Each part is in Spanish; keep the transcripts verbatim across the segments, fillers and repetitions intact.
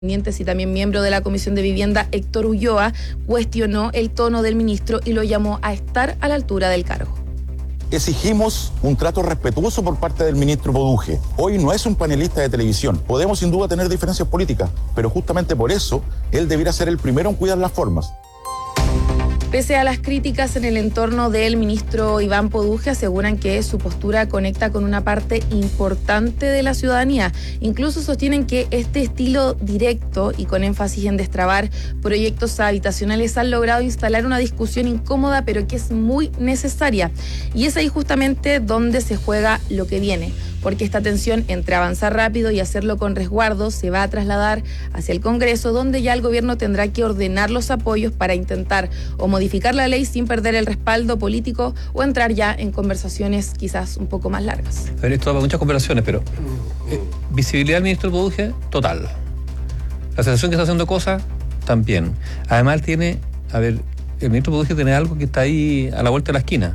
y también miembro de la Comisión de Vivienda, Héctor Ulloa, cuestionó el tono del ministro y lo llamó a estar a la altura del cargo. Exigimos un trato respetuoso por parte del ministro Poduje. Hoy no es un panelista de televisión. Podemos sin duda tener diferencias políticas, pero justamente por eso él debiera ser el primero en cuidar las formas. Pese a las críticas en el entorno del ministro Iván Poduje, aseguran que su postura conecta con una parte importante de la ciudadanía. Incluso sostienen que este estilo directo y con énfasis en destrabar proyectos habitacionales han logrado instalar una discusión incómoda, pero que es muy necesaria. Y es ahí justamente donde se juega lo que viene, porque esta tensión entre avanzar rápido y hacerlo con resguardo se va a trasladar hacia el Congreso, donde ya el gobierno tendrá que ordenar los apoyos para intentar o modificar la ley sin perder el respaldo político o entrar ya en conversaciones quizás un poco más largas. A ver, esto da muchas conversaciones, pero eh, visibilidad del ministro Poduje, total. La sensación que está haciendo cosas, también. Además, él tiene, a ver, el ministro Poduje tiene algo que está ahí a la vuelta de la esquina.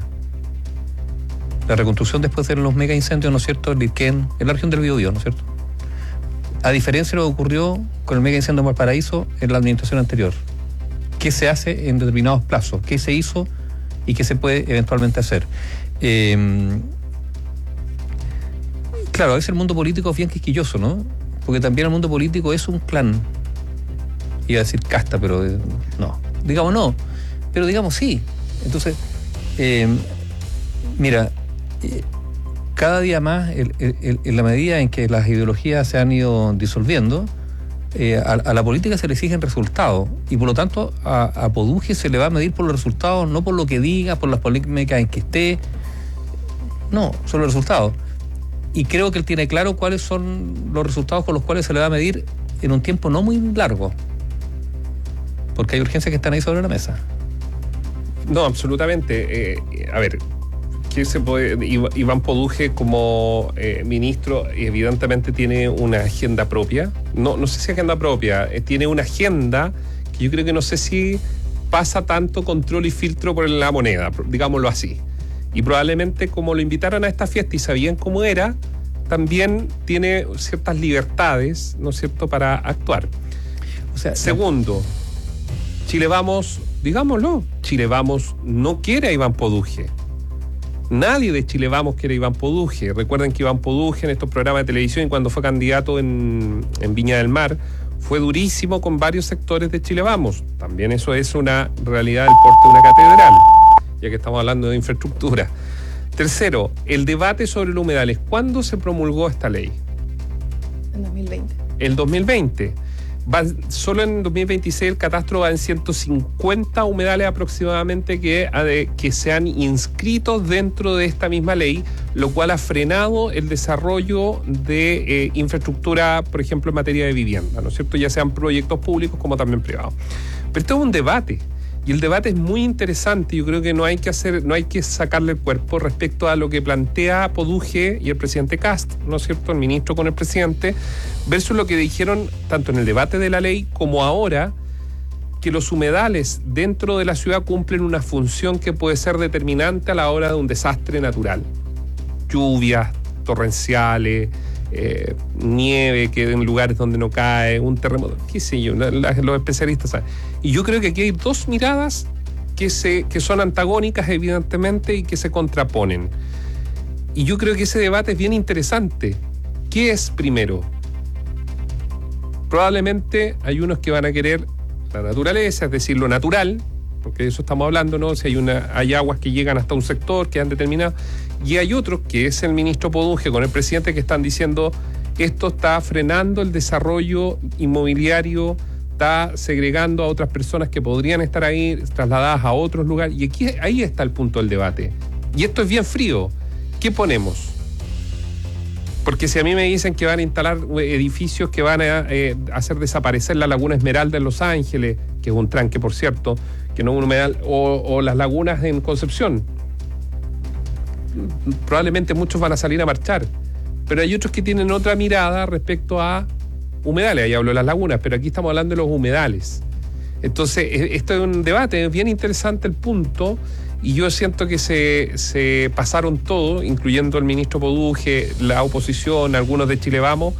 La reconstrucción después de los mega incendios, ¿no es cierto?, en Liquén, en la región del Biobío, ¿no es cierto? A diferencia de lo que ocurrió con el mega incendio en Valparaíso en la administración anterior. ¿Qué se hace en determinados plazos? ¿Qué se hizo y qué se puede eventualmente hacer? Eh, claro, a veces el mundo político es bien quisquilloso, ¿no? Porque también el mundo político es un clan. Iba a decir casta, pero eh, no. Digamos no, pero digamos sí. Entonces, eh, mira, cada día más, en la medida en que las ideologías se han ido disolviendo, eh, a, a la política se le exigen resultados y por lo tanto a, a Poduje se le va a medir por los resultados, no por lo que diga, por las polémicas en que esté, no, son los resultados. Y creo que él tiene claro cuáles son los resultados con los cuales se le va a medir en un tiempo no muy largo, porque hay urgencias que están ahí sobre la mesa. No, absolutamente. Eh, a ver, se puede, Iván Poduje como eh, ministro evidentemente tiene una agenda propia, no, no sé si agenda propia, eh, tiene una agenda que yo creo que no sé si pasa tanto control y filtro por la moneda, digámoslo así, y probablemente como lo invitaron a esta fiesta y sabían cómo era, también tiene ciertas libertades, ¿no es cierto?, para actuar. O sea, segundo, Chile Vamos, digámoslo, Chile Vamos no quiere a Iván Poduje. Nadie de Chile Vamos quiere a Iván Poduje. Recuerden que Iván Poduje en estos programas de televisión, cuando fue candidato en, en Viña del Mar, fue durísimo con varios sectores de Chile Vamos. También eso es una realidad del porte de una catedral, ya que estamos hablando de infraestructura. Tercero, el debate sobre los humedales. ¿Cuándo se promulgó esta ley? En dos mil veinte. El dos mil veinte. Va, solo en dos mil veintiséis el catastro va en ciento cincuenta humedales aproximadamente que, que se han inscrito dentro de esta misma ley, lo cual ha frenado el desarrollo de eh, infraestructura, por ejemplo, en materia de vivienda, ¿no es cierto? Ya sean proyectos públicos como también privados. Pero esto es un debate. Y el debate es muy interesante. Yo creo que no hay que hacer, no hay que sacarle el cuerpo respecto a lo que plantea Poduje y el presidente Kast, ¿no es cierto?, el ministro con el presidente, versus lo que dijeron tanto en el debate de la ley como ahora, que los humedales dentro de la ciudad cumplen una función que puede ser determinante a la hora de un desastre natural. Lluvias torrenciales, eh, nieve que en lugares donde no cae, un terremoto, qué sé yo, la, la, los especialistas saben. Y yo creo que aquí hay dos miradas que, se, que son antagónicas evidentemente y que se contraponen. Y yo creo que ese debate es bien interesante. ¿Qué es primero? Probablemente hay unos que van a querer la naturaleza, es decir, lo natural, porque de eso estamos hablando, ¿no? Si hay una, hay aguas que llegan hasta un sector, que han determinado, y hay otros, que es el ministro Poduje con el presidente, que están diciendo esto está frenando el desarrollo inmobiliario, está segregando a otras personas que podrían estar ahí trasladadas a otros lugares, y aquí, ahí está el punto del debate. Y esto es bien frío. ¿Qué ponemos? Porque si a mí me dicen que van a instalar edificios que van a eh, hacer desaparecer la Laguna Esmeralda en Los Ángeles, que es un tranque, por cierto, que no es un humedal, o, o las lagunas en Concepción, probablemente muchos van a salir a marchar. Pero hay otros que tienen otra mirada respecto a humedales. Ahí hablo de las lagunas, pero aquí estamos hablando de los humedales. Entonces, esto es un debate, es bien interesante el punto. Y yo siento que se, se pasaron todo, incluyendo el ministro Poduje, la oposición, algunos de Chile Vamos,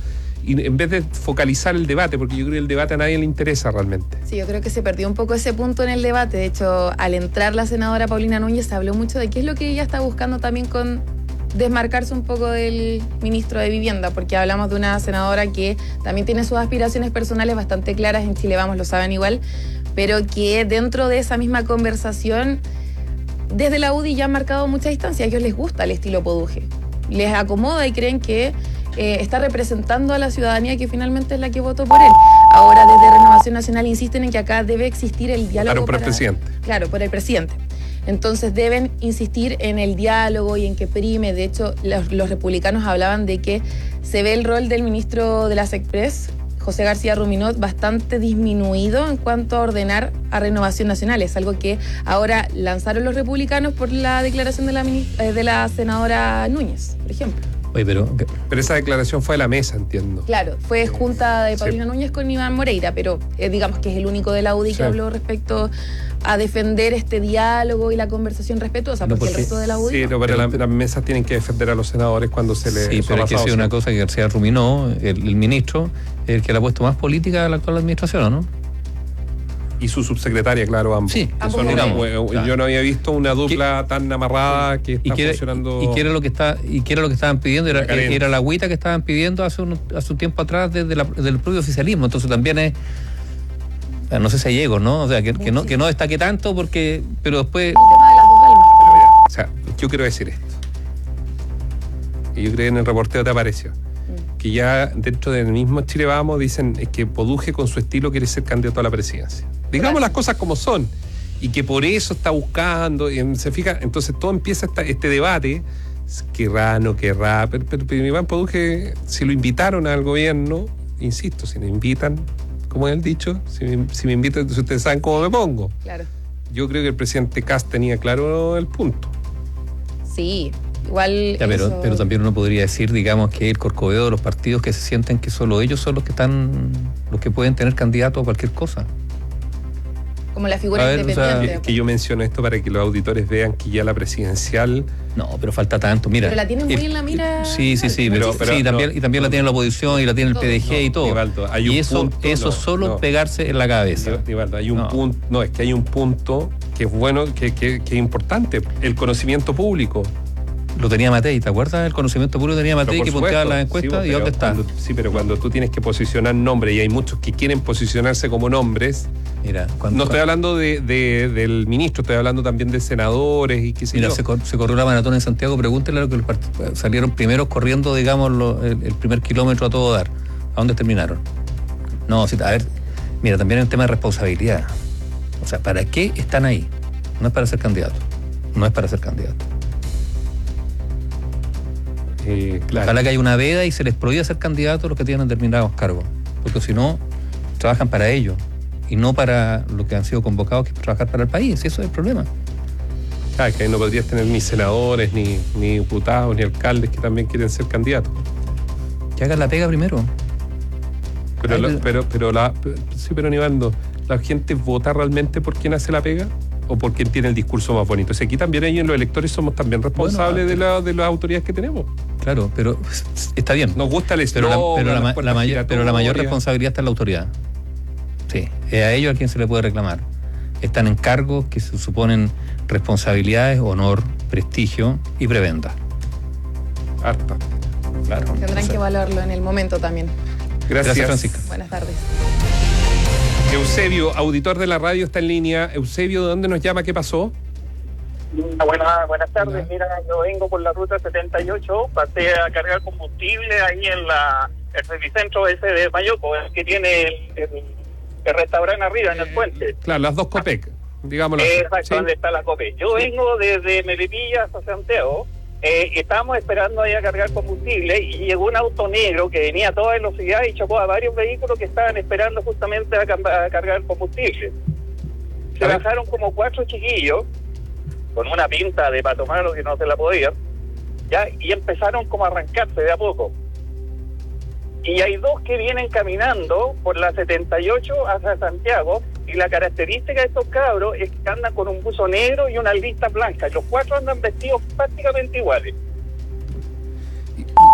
y en vez de focalizar el debate, porque yo creo que el debate a nadie le interesa realmente. Sí, yo creo que se perdió un poco ese punto en el debate. De hecho, al entrar la senadora Paulina Núñez, se habló mucho de qué es lo que ella está buscando también con desmarcarse un poco del ministro de Vivienda, porque hablamos de una senadora que también tiene sus aspiraciones personales bastante claras, en Chile Vamos lo saben igual, pero que dentro de esa misma conversación, desde la U D I ya han marcado mucha distancia. A ellos les gusta el estilo Poduje, les acomoda y creen que eh, está representando a la ciudadanía que finalmente es la que votó por él. Ahora, desde Renovación Nacional insisten en que acá debe existir el diálogo. Claro, por para, el presidente. Claro, por el presidente. Entonces deben insistir en el diálogo y en que prime. De hecho, los, los republicanos hablaban de que se ve el rol del ministro de las Express, José García Ruminot, bastante disminuido en cuanto a ordenar a Renovación Nacional. Es algo que ahora lanzaron los republicanos por la declaración de la, de la senadora Núñez, por ejemplo. Oye, pero... Pero esa declaración fue de la mesa, entiendo. Claro, fue junta de Paulina sí. Núñez con Iván Moreira, pero eh, digamos que es el único de la U D I sí. que habló respecto a defender este diálogo y la conversación respetuosa, porque, no, porque el resto de la U D I... Sí, no, pero las la mesas tienen que defender a los senadores cuando se les... Sí, pero hay que decir una cosa, que García Ruminó, el, el ministro, el que le ha puesto más política a la actual administración, ¿o no? Y su subsecretaria, claro, ambos. Sí, ambos no, digamos, yo claro. no había visto una dupla ¿Qué? tan amarrada que está ¿Y quiere, funcionando. Y qué era lo que está, y qué era lo que estaban pidiendo, era, era la agüita que estaban pidiendo hace un, hace un tiempo atrás desde la, del propio oficialismo. Entonces también es, no sé si hay ego, ¿no? O sea, que, que no, que no destaque tanto porque, pero después. El tema de las dos almas. Pero mira, o sea, yo quiero decir esto. Y yo creo que en el reporteo te apareció. Que ya dentro del mismo Chile Vamos dicen es que Poduje con su estilo quiere ser candidato a la presidencia. Digamos las cosas como son. Y que por eso está buscando, y se fija, entonces todo empieza esta, este debate, querrá, no querrá, pero, pero, pero Iván Poduje, si lo invitaron al gobierno, insisto, si me invitan, como es el dicho, si me, si me invitan, ustedes saben cómo me pongo. Claro. Yo creo que el presidente Kast tenía claro el punto. Sí. Igual ya, pero, eso... pero también uno podría decir, digamos, que el corcoveo de los partidos que se sienten que solo ellos son los que están, los que pueden tener candidato a cualquier cosa. Como la figura ver, independiente. O sea, que, que yo menciono esto para que los auditores vean que ya la presidencial... No, pero falta tanto, mira. Pero la tienen muy el, en la mira. Sí, sí, sí, pero, pero sí, no, también, y también no, la tiene la oposición y la tiene el P D G no, y todo. Nivaldo, hay un y eso, punto, eso no, solo no. pegarse en la cabeza. Nivaldo, hay un no. punto, no, es que hay un punto que es bueno, que, que, que es importante, el conocimiento público. Lo tenía Matei, ¿te acuerdas? El conocimiento público tenía Matei que punteaba las encuestas sí, y ¿dónde está? Cuando, sí, pero cuando tú tienes que posicionar nombres y hay muchos que quieren posicionarse como nombres, mira, cuando, no estoy hablando de, de, del ministro, estoy hablando también de senadores y qué sé mira, yo. Se, cor, se corrió la maratón en Santiago, pregúntele a lo que los part- salieron primeros corriendo, digamos, lo, el, el primer kilómetro a todo dar. ¿A dónde terminaron? No, sí, a ver, mira, también es un tema de responsabilidad. O sea, ¿para qué están ahí? No es para ser candidato. No es para ser candidato. Eh, claro. Ojalá que haya una veda y se les prohíba ser candidatos los que tienen determinados cargos, porque si no, trabajan para ellos y no para lo que han sido convocados, que es trabajar para el país. Eso es el problema. Claro, que ahí no podrías tener ni senadores, ni, ni diputados, ni alcaldes que también quieren ser candidatos. Que hagan la pega primero. Pero, la, pero, pero la, sí, pero Nivaldo, ¿la gente vota realmente por quién hace la pega? ¿O por quién tiene el discurso más bonito? O sea, aquí también ellos, los electores, somos también responsables bueno, de, la, de las autoridades que tenemos. Claro, pero está bien. Nos gusta el pero la, pero, la, la mayor, pero la mayor responsabilidad está en la autoridad. Sí, es a ellos a quien se le puede reclamar. Están en cargos que se suponen responsabilidades, honor, prestigio y prebenda. Harta. Claro. Tendrán o sea. que evaluarlo en el momento también. Gracias, Gracias Francisca. Buenas tardes. Eusebio, auditor de la radio, está en línea. Eusebio, ¿de dónde nos llama? ¿Qué pasó? Buenas, buenas tardes. Hola. Mira, yo vengo por la ruta setenta y ocho, pasé a cargar combustible ahí en la el servicentro ese de Mayoco, el que tiene el, el, el restaurante arriba en el puente. Claro, las dos Copec, digámoslo así. Exacto, ¿sí? Donde está la Copec. Yo sí. vengo desde Melipilla hasta Santiago. Eh, estábamos esperando ahí a cargar combustible y llegó un auto negro que venía a toda velocidad y chocó a varios vehículos que estaban esperando justamente a, a cargar combustible. Se bajaron como cuatro chiquillos con una pinta de para tomar lo que no se la podían, ya, y empezaron como a arrancarse de a poco. Y hay dos que vienen caminando por la setenta y ocho hacia Santiago, y la característica de estos cabros es que andan con un buzo negro y una lista blanca. Los cuatro andan vestidos prácticamente iguales.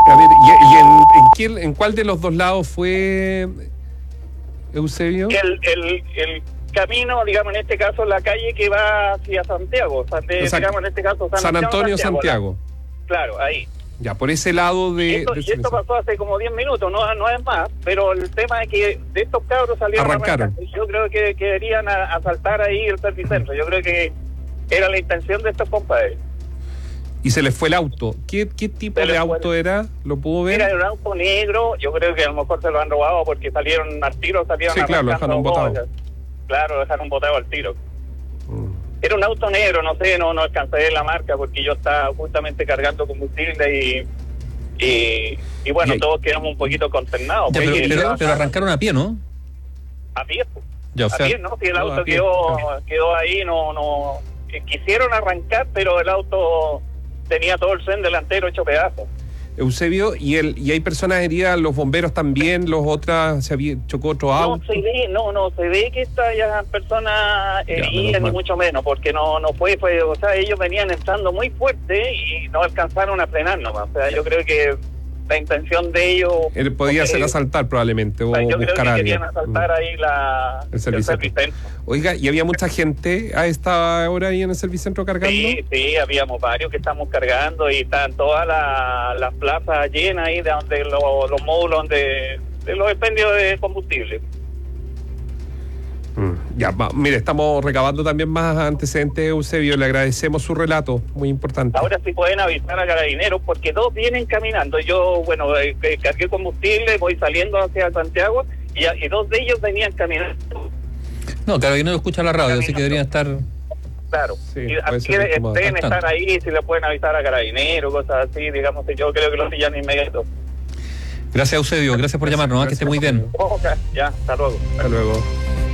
A ver, ¿y, y en, en, quién, en cuál de los dos lados fue, Eusebio? El, el, el camino, digamos, en este caso, la calle que va hacia Santiago. De, O sea, digamos, en este caso, San, San Antonio, Santiago. Santiago. Claro, ahí. Ya, por ese lado de... Y esto, de y esto pasó hace como diez minutos, no, no es más, pero el tema es que de estos cabros salieron Arrancaron. a arrancar. Yo creo que querían a- asaltar ahí el Servicentro. Yo creo que era la intención de estos compadres. Y se les fue el auto. ¿Qué, qué tipo Se de les auto fue. era? ¿Lo pudo ver? Era un auto negro, yo creo que a lo mejor se lo han robado porque salieron al tiro, salieron Sí, claro, lo arrancando dejaron botado. cosas. Claro, lo dejaron botado al tiro. Mm. Era un auto negro, no sé, no, no alcancé a ver la marca porque yo estaba justamente cargando combustible y y, y bueno, Y- todos quedamos un poquito consternados. Ya, pero, porque pero- llevaban pero arrancaron a pie, ¿no? a pie, pues. Ya, o a sea, pie, ¿no? Si el no, auto a pie, quedó, a quedó ahí, no, no, eh, quisieron arrancar, pero el auto tenía todo el tren delantero hecho pedazos. Eusebio, ¿y el y hay personas heridas? ¿Los bomberos también? ¿Los otras? ¿Se había, chocó otro No auto? se ve, no, no se ve que estas personas Ya, menos heridas ni mal. mucho menos, porque no, no fue, fue, o sea, ellos venían entrando muy fuerte y no alcanzaron a frenar nomás. O sea, yo creo que la intención de ellos Él podía porque- ser asaltar probablemente, o o sea, yo creo buscar que a querían alguien. asaltar Mm. ahí la El Servicentro. Servicentro. Oiga, ¿y había mucha gente a esta hora ahí en el Servicentro cargando? Sí, sí, habíamos varios que estamos cargando y están todas la- las plazas llenas ahí de donde lo- los módulos donde de los expendios de combustible. Mm, Ya, va, mire, estamos recabando también más antecedentes, Eusebio. Le agradecemos su relato, muy importante. Ahora sí pueden avisar a carabineros porque dos vienen caminando. Yo, bueno, eh, eh, cargué combustible, voy saliendo hacia Santiago y, y dos de ellos venían caminando. no, Carabinero escucha la radio, así que deberían estar... Claro, Sí, y puede así ser que como deben bastante. estar ahí, si le pueden avisar a carabineros, cosas así, digamos, que yo creo que lo pillan inmediato. Gracias, Eusebio, gracias por llamarnos, ¿eh? Que esté muy bien. Ok, ya, hasta luego. Hasta luego.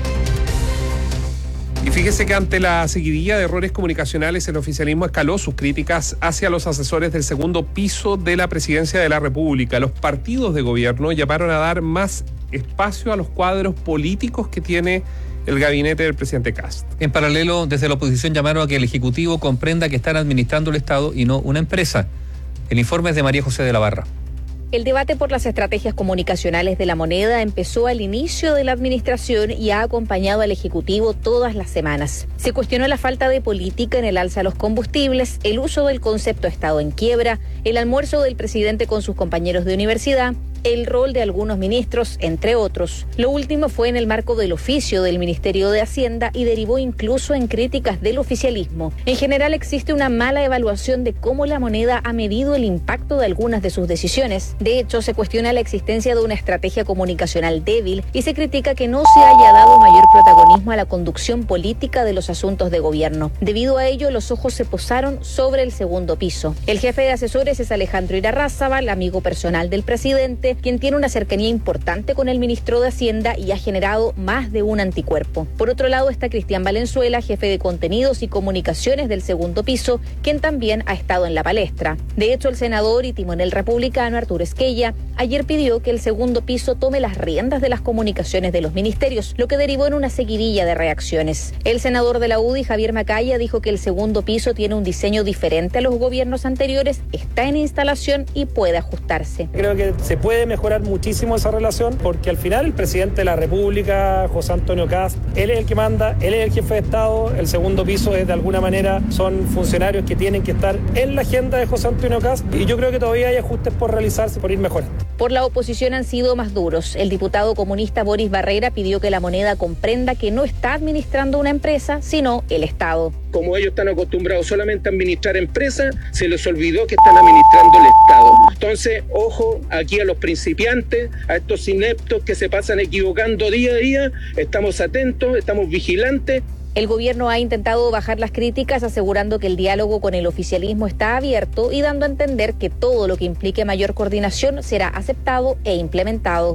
Y fíjese que ante la seguidilla de errores comunicacionales, el oficialismo escaló sus críticas hacia los asesores del segundo piso de la presidencia de la República. Los partidos de gobierno llamaron a dar más espacio a los cuadros políticos que tiene el gabinete del presidente Kast. En paralelo, desde la oposición llamaron a que el Ejecutivo comprenda que están administrando el Estado y no una empresa. El informe es de María José de la Barra. El debate por las estrategias comunicacionales de la moneda empezó al inicio de la administración y ha acompañado al Ejecutivo todas las semanas. Se cuestionó la falta de política en el alza a los combustibles, el uso del concepto Estado en quiebra, el almuerzo del presidente con sus compañeros de universidad, el rol de algunos ministros, entre otros. Lo último fue en el marco del oficio del Ministerio de Hacienda y derivó incluso en críticas del oficialismo. En general existe una mala evaluación de cómo la moneda ha medido el impacto de algunas de sus decisiones. De hecho, se cuestiona la existencia de una estrategia comunicacional débil y se critica que no se haya dado mayor protagonismo a la conducción política de los asuntos de gobierno. Debido a ello, los ojos se posaron sobre el segundo piso. El jefe de asesores es Alejandro Irarrázaval, amigo personal del presidente, quien tiene una cercanía importante con el ministro de Hacienda y ha generado más de un anticuerpo. Por otro lado está Cristian Valenzuela, jefe de contenidos y comunicaciones del segundo piso, quien también ha estado en la palestra. De hecho, el senador y timonel republicano Arturo Esquella ayer pidió que el segundo piso tome las riendas de las comunicaciones de los ministerios, lo que derivó en una seguidilla de reacciones. El senador de la U D I, Javier Macaya, dijo que el segundo piso tiene un diseño diferente a los gobiernos anteriores, está en instalación y puede ajustarse. Creo que se puede mejorar muchísimo esa relación porque al final el presidente de la República, José Antonio Kast, él es el que manda, él es el jefe de Estado, el segundo piso es de alguna manera, son funcionarios que tienen que estar en la agenda de José Antonio Kast y yo creo que todavía hay ajustes por realizarse, por ir mejorando. Por la oposición han sido más duros. El diputado comunista Boris Barrera pidió que la moneda comprenda que no está administrando una empresa, sino el Estado. Como ellos están acostumbrados solamente a administrar empresas, se les olvidó que están administrando el Estado. Entonces, ojo aquí a los principiantes, a estos ineptos que se pasan equivocando día a día, estamos atentos, estamos vigilantes. El gobierno ha intentado bajar las críticas asegurando que el diálogo con el oficialismo está abierto y dando a entender que todo lo que implique mayor coordinación será aceptado e implementado.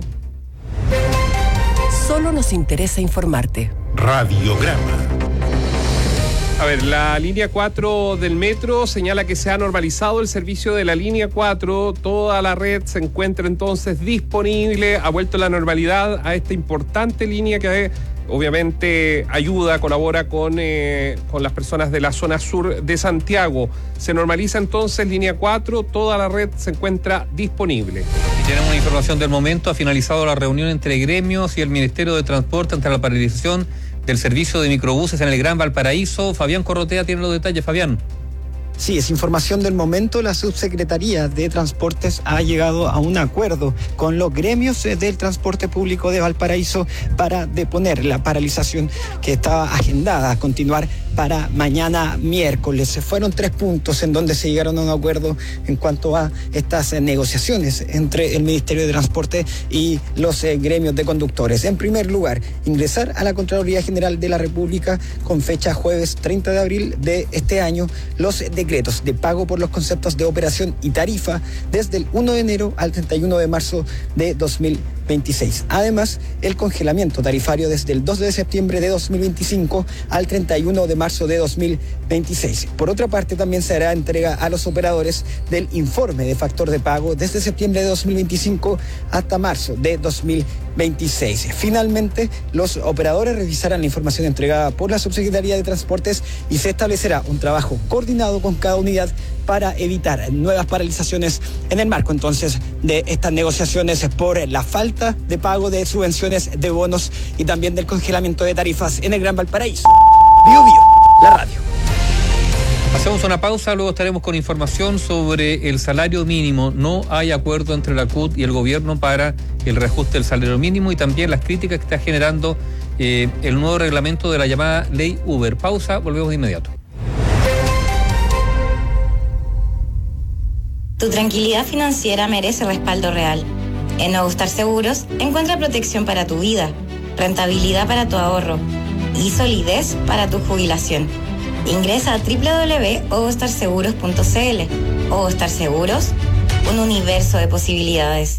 Solo nos interesa informarte. Radiograma. A ver, la línea cuatro del metro señala que se ha normalizado el servicio de la línea cuatro. Toda la red se encuentra entonces disponible. Ha vuelto la normalidad a esta importante línea que obviamente ayuda, colabora con, eh, con las personas de la zona sur de Santiago. Se normaliza entonces línea cuatro, toda la red se encuentra disponible. Y tenemos una información del momento. Ha finalizado la reunión entre gremios y el Ministerio de Transporte ante la paralización del servicio de microbuses en el Gran Valparaíso. Fabián Corrotea tiene los detalles. Fabián. Sí, es información del momento. La Subsecretaría de Transportes ha llegado a un acuerdo con los gremios del transporte público de Valparaíso para deponer la paralización que estaba agendada a continuar para mañana miércoles. Fueron tres puntos en donde se llegaron a un acuerdo en cuanto a estas eh, negociaciones entre el Ministerio de Transporte y los eh, gremios de conductores. En primer lugar, ingresar a la Contraloría General de la República con fecha jueves treinta de abril de este año los decretos de pago por los conceptos de operación y tarifa desde el primero de enero al treinta y uno de marzo de dos mil veintiséis. Además, el congelamiento tarifario desde el dos de septiembre de dos mil veinticinco al treinta y uno de marzo de dos mil veintiséis. Por otra parte, también se hará entrega a los operadores del informe de factor de pago desde septiembre de dos mil veinticinco hasta marzo de dos mil veintiséis. Finalmente, los operadores revisarán la información entregada por la Subsecretaría de Transportes y se establecerá un trabajo coordinado con cada unidad para evitar nuevas paralizaciones en el marco entonces de estas negociaciones por la falta de pago de subvenciones, de bonos y también del congelamiento de tarifas en el Gran Valparaíso. Bio Bio, la radio. Hacemos una pausa, luego estaremos con información sobre el salario mínimo. No hay acuerdo entre la C U T y el gobierno para el reajuste del salario mínimo y también las críticas que está generando eh, el nuevo reglamento de la llamada ley Uber. Pausa, volvemos de inmediato. Tu tranquilidad financiera merece respaldo real. En Nuevo Star Seguros encuentra protección para tu vida, rentabilidad para tu ahorro y solidez para tu jubilación. Ingresa a doble u doble u doble u punto ovostar seguros punto c l. Ovostar Seguros, un universo de posibilidades.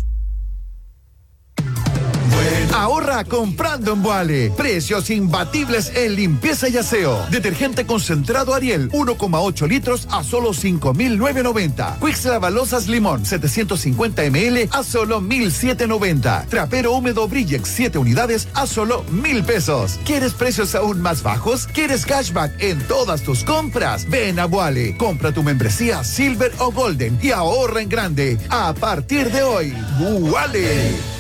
Ahorra comprando en Boale. Precios imbatibles en limpieza y aseo. Detergente concentrado Ariel, uno coma ocho litros a solo cinco mil novecientos noventa. Quicks Lavalosas Limón, setecientos cincuenta mililitros a solo mil setecientos noventa. Trapero húmedo Brillex, siete unidades a solo mil pesos. ¿Quieres precios aún más bajos? ¿Quieres cashback en todas tus compras? Ven a Boale. Compra tu membresía Silver o Golden y ahorra en grande. A partir de hoy, Boale.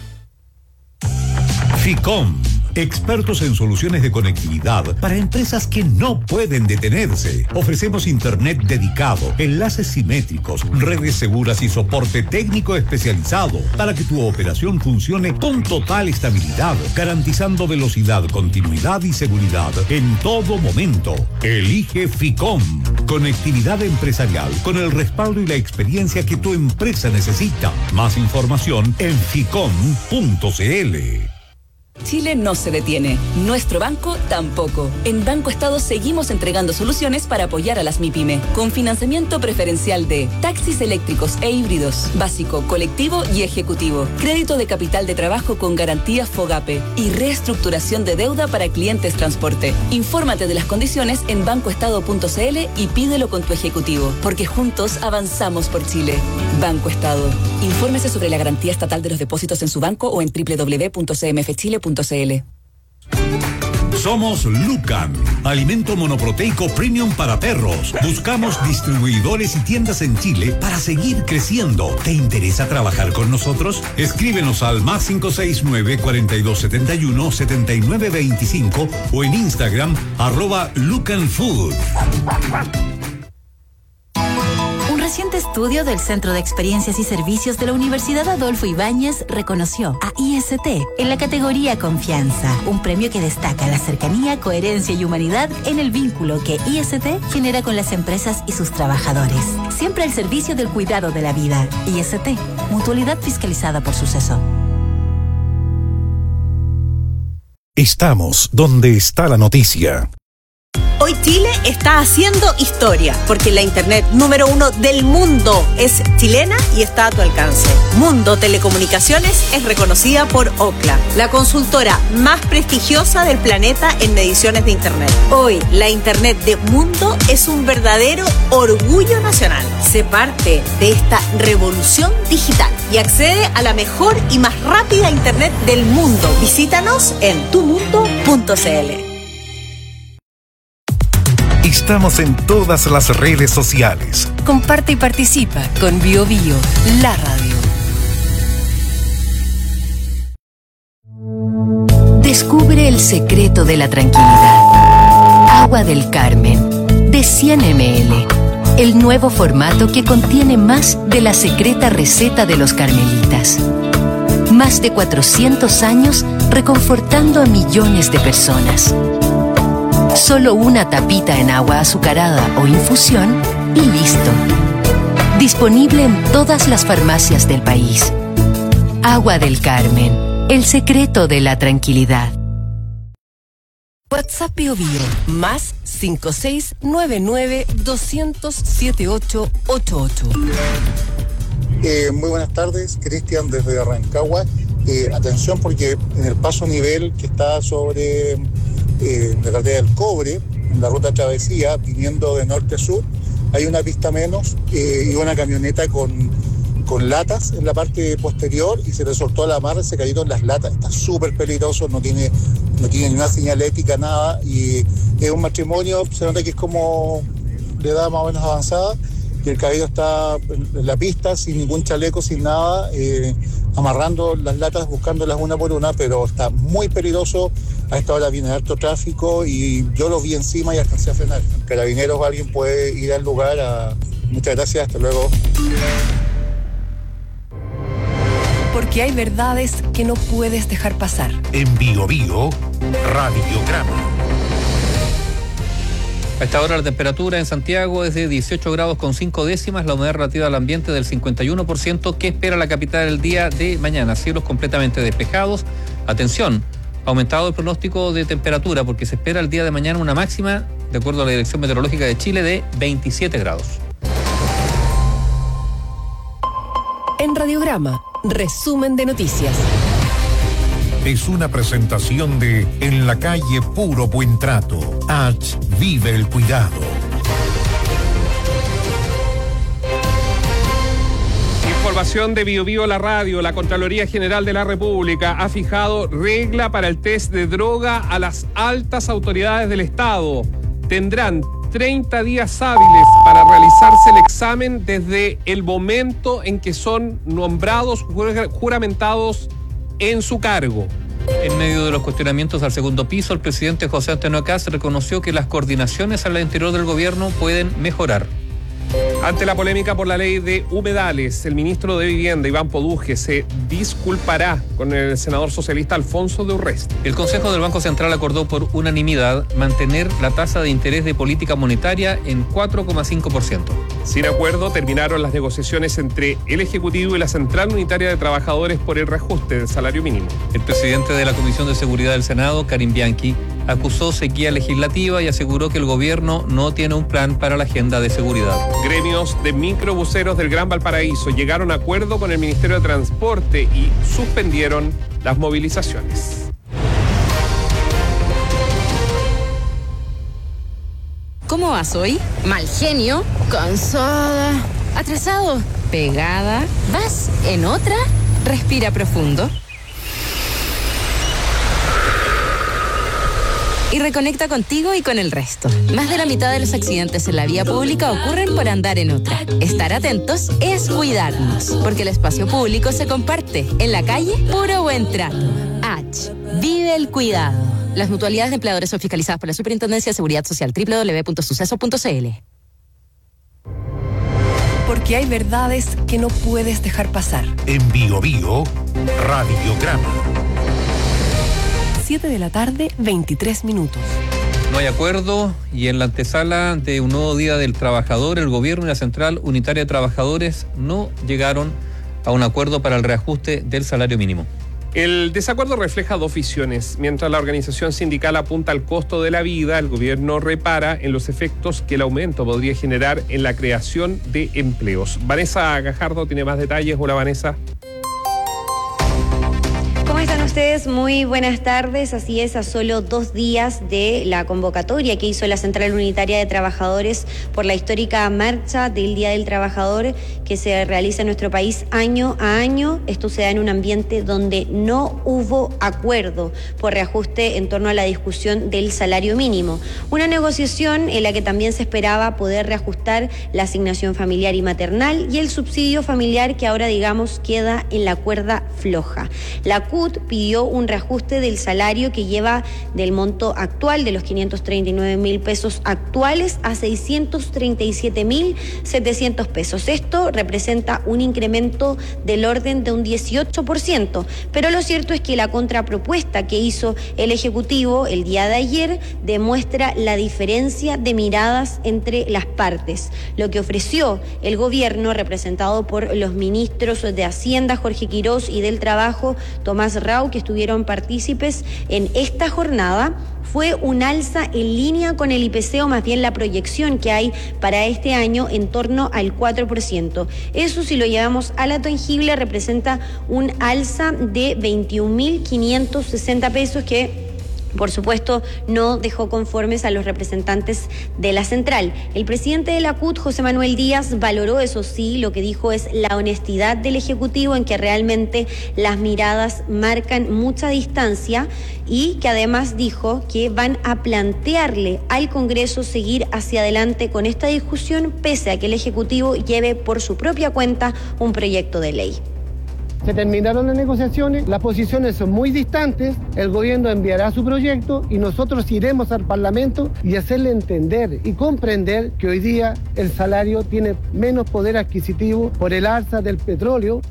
Ficom, expertos en soluciones de conectividad para empresas que no pueden detenerse. Ofrecemos internet dedicado, enlaces simétricos, redes seguras y soporte técnico especializado para que tu operación funcione con total estabilidad, garantizando velocidad, continuidad y seguridad en todo momento. Elige Ficom, conectividad empresarial con el respaldo y la experiencia que tu empresa necesita. Más información en ficom punto c l. Chile no se detiene. Nuestro banco tampoco. En Banco Estado seguimos entregando soluciones para apoyar a las MIPYME, con financiamiento preferencial de taxis eléctricos e híbridos, básico, colectivo y ejecutivo, crédito de capital de trabajo con garantía FOGAPE y reestructuración de deuda para clientes transporte. Infórmate de las condiciones en banco estado punto c l y pídelo con tu ejecutivo, porque juntos avanzamos por Chile. Banco Estado. Infórmese sobre la garantía estatal de los depósitos en su banco o en doble u doble u doble u punto c m f chile punto c l. Somos Lucan, alimento monoproteico premium para perros. Buscamos distribuidores y tiendas en Chile para seguir creciendo. ¿Te interesa trabajar con nosotros? Escríbenos al más cinco seis nueve, cuarenta y dos setenta y uno, setenta y nueve veinticinco o en Instagram arroba Lucan Food. Un reciente estudio del Centro de Experiencias y Servicios de la Universidad Adolfo Ibáñez reconoció a I S T en la categoría Confianza, un premio que destaca la cercanía, coherencia y humanidad en el vínculo que I S T genera con las empresas y sus trabajadores. Siempre al servicio del cuidado de la vida. I S T, mutualidad fiscalizada por Suceso. Estamos donde está la noticia. Hoy Chile está haciendo historia, porque la internet número uno del mundo es chilena y está a tu alcance. Mundo Telecomunicaciones es reconocida por Ookla, la consultora más prestigiosa del planeta en mediciones de internet. Hoy, la internet de Mundo es un verdadero orgullo nacional. Sé parte de esta revolución digital y accede a la mejor y más rápida internet del mundo. Visítanos en tu mundo punto c l. Estamos en todas las redes sociales. Comparte y participa con Bio Bio, la radio. Descubre el secreto de la tranquilidad. Agua del Carmen, de cien mililitros. El nuevo formato que contiene más de la secreta receta de los carmelitas. Más de cuatrocientos años reconfortando a millones de personas. Solo una tapita en agua azucarada o infusión y listo. Disponible en todas las farmacias del país. Agua del Carmen, el secreto de la tranquilidad. WhatsApp Bio Bio, más cinco seis nueve nueve dos cero cero siete ocho ocho ocho. Eh, muy buenas tardes, Cristian desde Rancagua. Eh, atención porque en el paso nivel que está sobre eh, la carretera del Cobre, en la ruta travesía, viniendo de norte a sur, hay una pista menos eh, y una camioneta con, con latas en la parte posterior y se le soltó la amarra y se cayeron las latas. Está súper peligroso, no tiene, no tiene ni una señalética, nada, y es un matrimonio, se nota que es como de edad más o menos avanzada, y el cabello está en la pista sin ningún chaleco, sin nada, eh, amarrando las latas, buscándolas una por una, pero está muy peligroso. A esta hora viene harto tráfico y yo lo vi encima y alcancé a frenar. Carabineros o alguien puede ir al lugar. A... Muchas gracias, hasta luego. Porque hay verdades que no puedes dejar pasar. En Bio Bio, Radiograma. A esta hora la temperatura en Santiago es de dieciocho grados con cinco décimas, la humedad relativa al ambiente del cincuenta y uno por ciento. ¿Qué espera la capital el día de mañana? Cielos completamente despejados. Atención, aumentado el pronóstico de temperatura porque se espera el día de mañana una máxima, de acuerdo a la Dirección Meteorológica de Chile, de veintisiete grados. En Radiograma, resumen de noticias. Es una presentación de En la calle Puro Buen Trato. H. Vive el cuidado. Información de Bio Bio la radio. La Contraloría General de la República ha fijado regla para el test de droga a las altas autoridades del Estado. Tendrán treinta días hábiles para realizarse el examen desde el momento en que son nombrados, juramentados en su cargo. En medio de los cuestionamientos al segundo piso, el presidente José Antonio Kast reconoció que las coordinaciones al interior del gobierno pueden mejorar. Ante la polémica por la ley de humedales, el ministro de Vivienda, Iván Poduje, se disculpará con el senador socialista Alfonso de Urresti. El Consejo del Banco Central acordó por unanimidad mantener la tasa de interés de política monetaria en cuatro coma cinco por ciento. Sin acuerdo, terminaron las negociaciones entre el Ejecutivo y la Central Unitaria de Trabajadores por el reajuste del salario mínimo. El presidente de la Comisión de Seguridad del Senado, Karim Bianchi, acusó sequía legislativa y aseguró que el gobierno no tiene un plan para la agenda de seguridad. Gremios de microbuseros del Gran Valparaíso llegaron a acuerdo con el Ministerio de Transporte y suspendieron las movilizaciones. ¿Cómo vas hoy? Mal genio, cansada, atrasado, pegada. ¿Vas en otra? Respira profundo. Y reconecta contigo y con el resto. Más de la mitad de los accidentes en la vía pública ocurren por andar en otra. Estar atentos es cuidarnos, porque el espacio público se comparte. En la calle, puro buen trato. H. Vive el cuidado. Las mutualidades de empleadores son fiscalizadas por la Superintendencia de Seguridad Social. doble u doble u doble u punto suceso punto c l. Porque hay verdades que no puedes dejar pasar. En Bio Bio, Radiograma. siete de la tarde, veintitrés minutos. No hay acuerdo y en la antesala de un nuevo Día del Trabajador, el gobierno y la Central Unitaria de Trabajadores no llegaron a un acuerdo para el reajuste del salario mínimo. El desacuerdo refleja dos visiones. Mientras la organización sindical apunta al costo de la vida, el gobierno repara en los efectos que el aumento podría generar en la creación de empleos. Vanessa Gajardo tiene más detalles. Hola, Vanessa. ¿Cómo están ustedes? Muy buenas tardes. Así es, a solo dos días de la convocatoria que hizo la Central Unitaria de Trabajadores por la histórica marcha del Día del Trabajador que se realiza en nuestro país año a año. Esto se da en un ambiente donde no hubo acuerdo por reajuste en torno a la discusión del salario mínimo. Una negociación en la que también se esperaba poder reajustar la asignación familiar y maternal y el subsidio familiar, que ahora, digamos, queda en la cuerda floja. La C U T pidió un reajuste del salario que lleva del monto actual de los quinientos treinta y nueve mil pesos actuales a seiscientos treinta y siete mil setecientos pesos. Esto representa un incremento del orden de un dieciocho por ciento, pero lo cierto es que la contrapropuesta que hizo el Ejecutivo el día de ayer demuestra la diferencia de miradas entre las partes. Lo que ofreció el gobierno, representado por los ministros de Hacienda, Jorge Quirós, y del Trabajo, Tomás Rau, que estuvieron partícipes en esta jornada, fue un alza en línea con el I P C, o más bien la proyección que hay para este año en torno al cuatro por ciento. Eso, si lo llevamos a la tangible, representa un alza de veintiún mil quinientos sesenta pesos que, por supuesto, no dejó conformes a los representantes de la central. El presidente de la C U T, José Manuel Díaz, valoró, eso sí, lo que dijo es la honestidad del Ejecutivo, en que realmente las miradas marcan mucha distancia, y que además dijo que van a plantearle al Congreso seguir hacia adelante con esta discusión, pese a que el Ejecutivo lleve por su propia cuenta un proyecto de ley. Se terminaron las negociaciones, las posiciones son muy distantes, el gobierno enviará su proyecto y nosotros iremos al Parlamento y hacerle entender y comprender que hoy día el salario tiene menos poder adquisitivo por el alza del petróleo.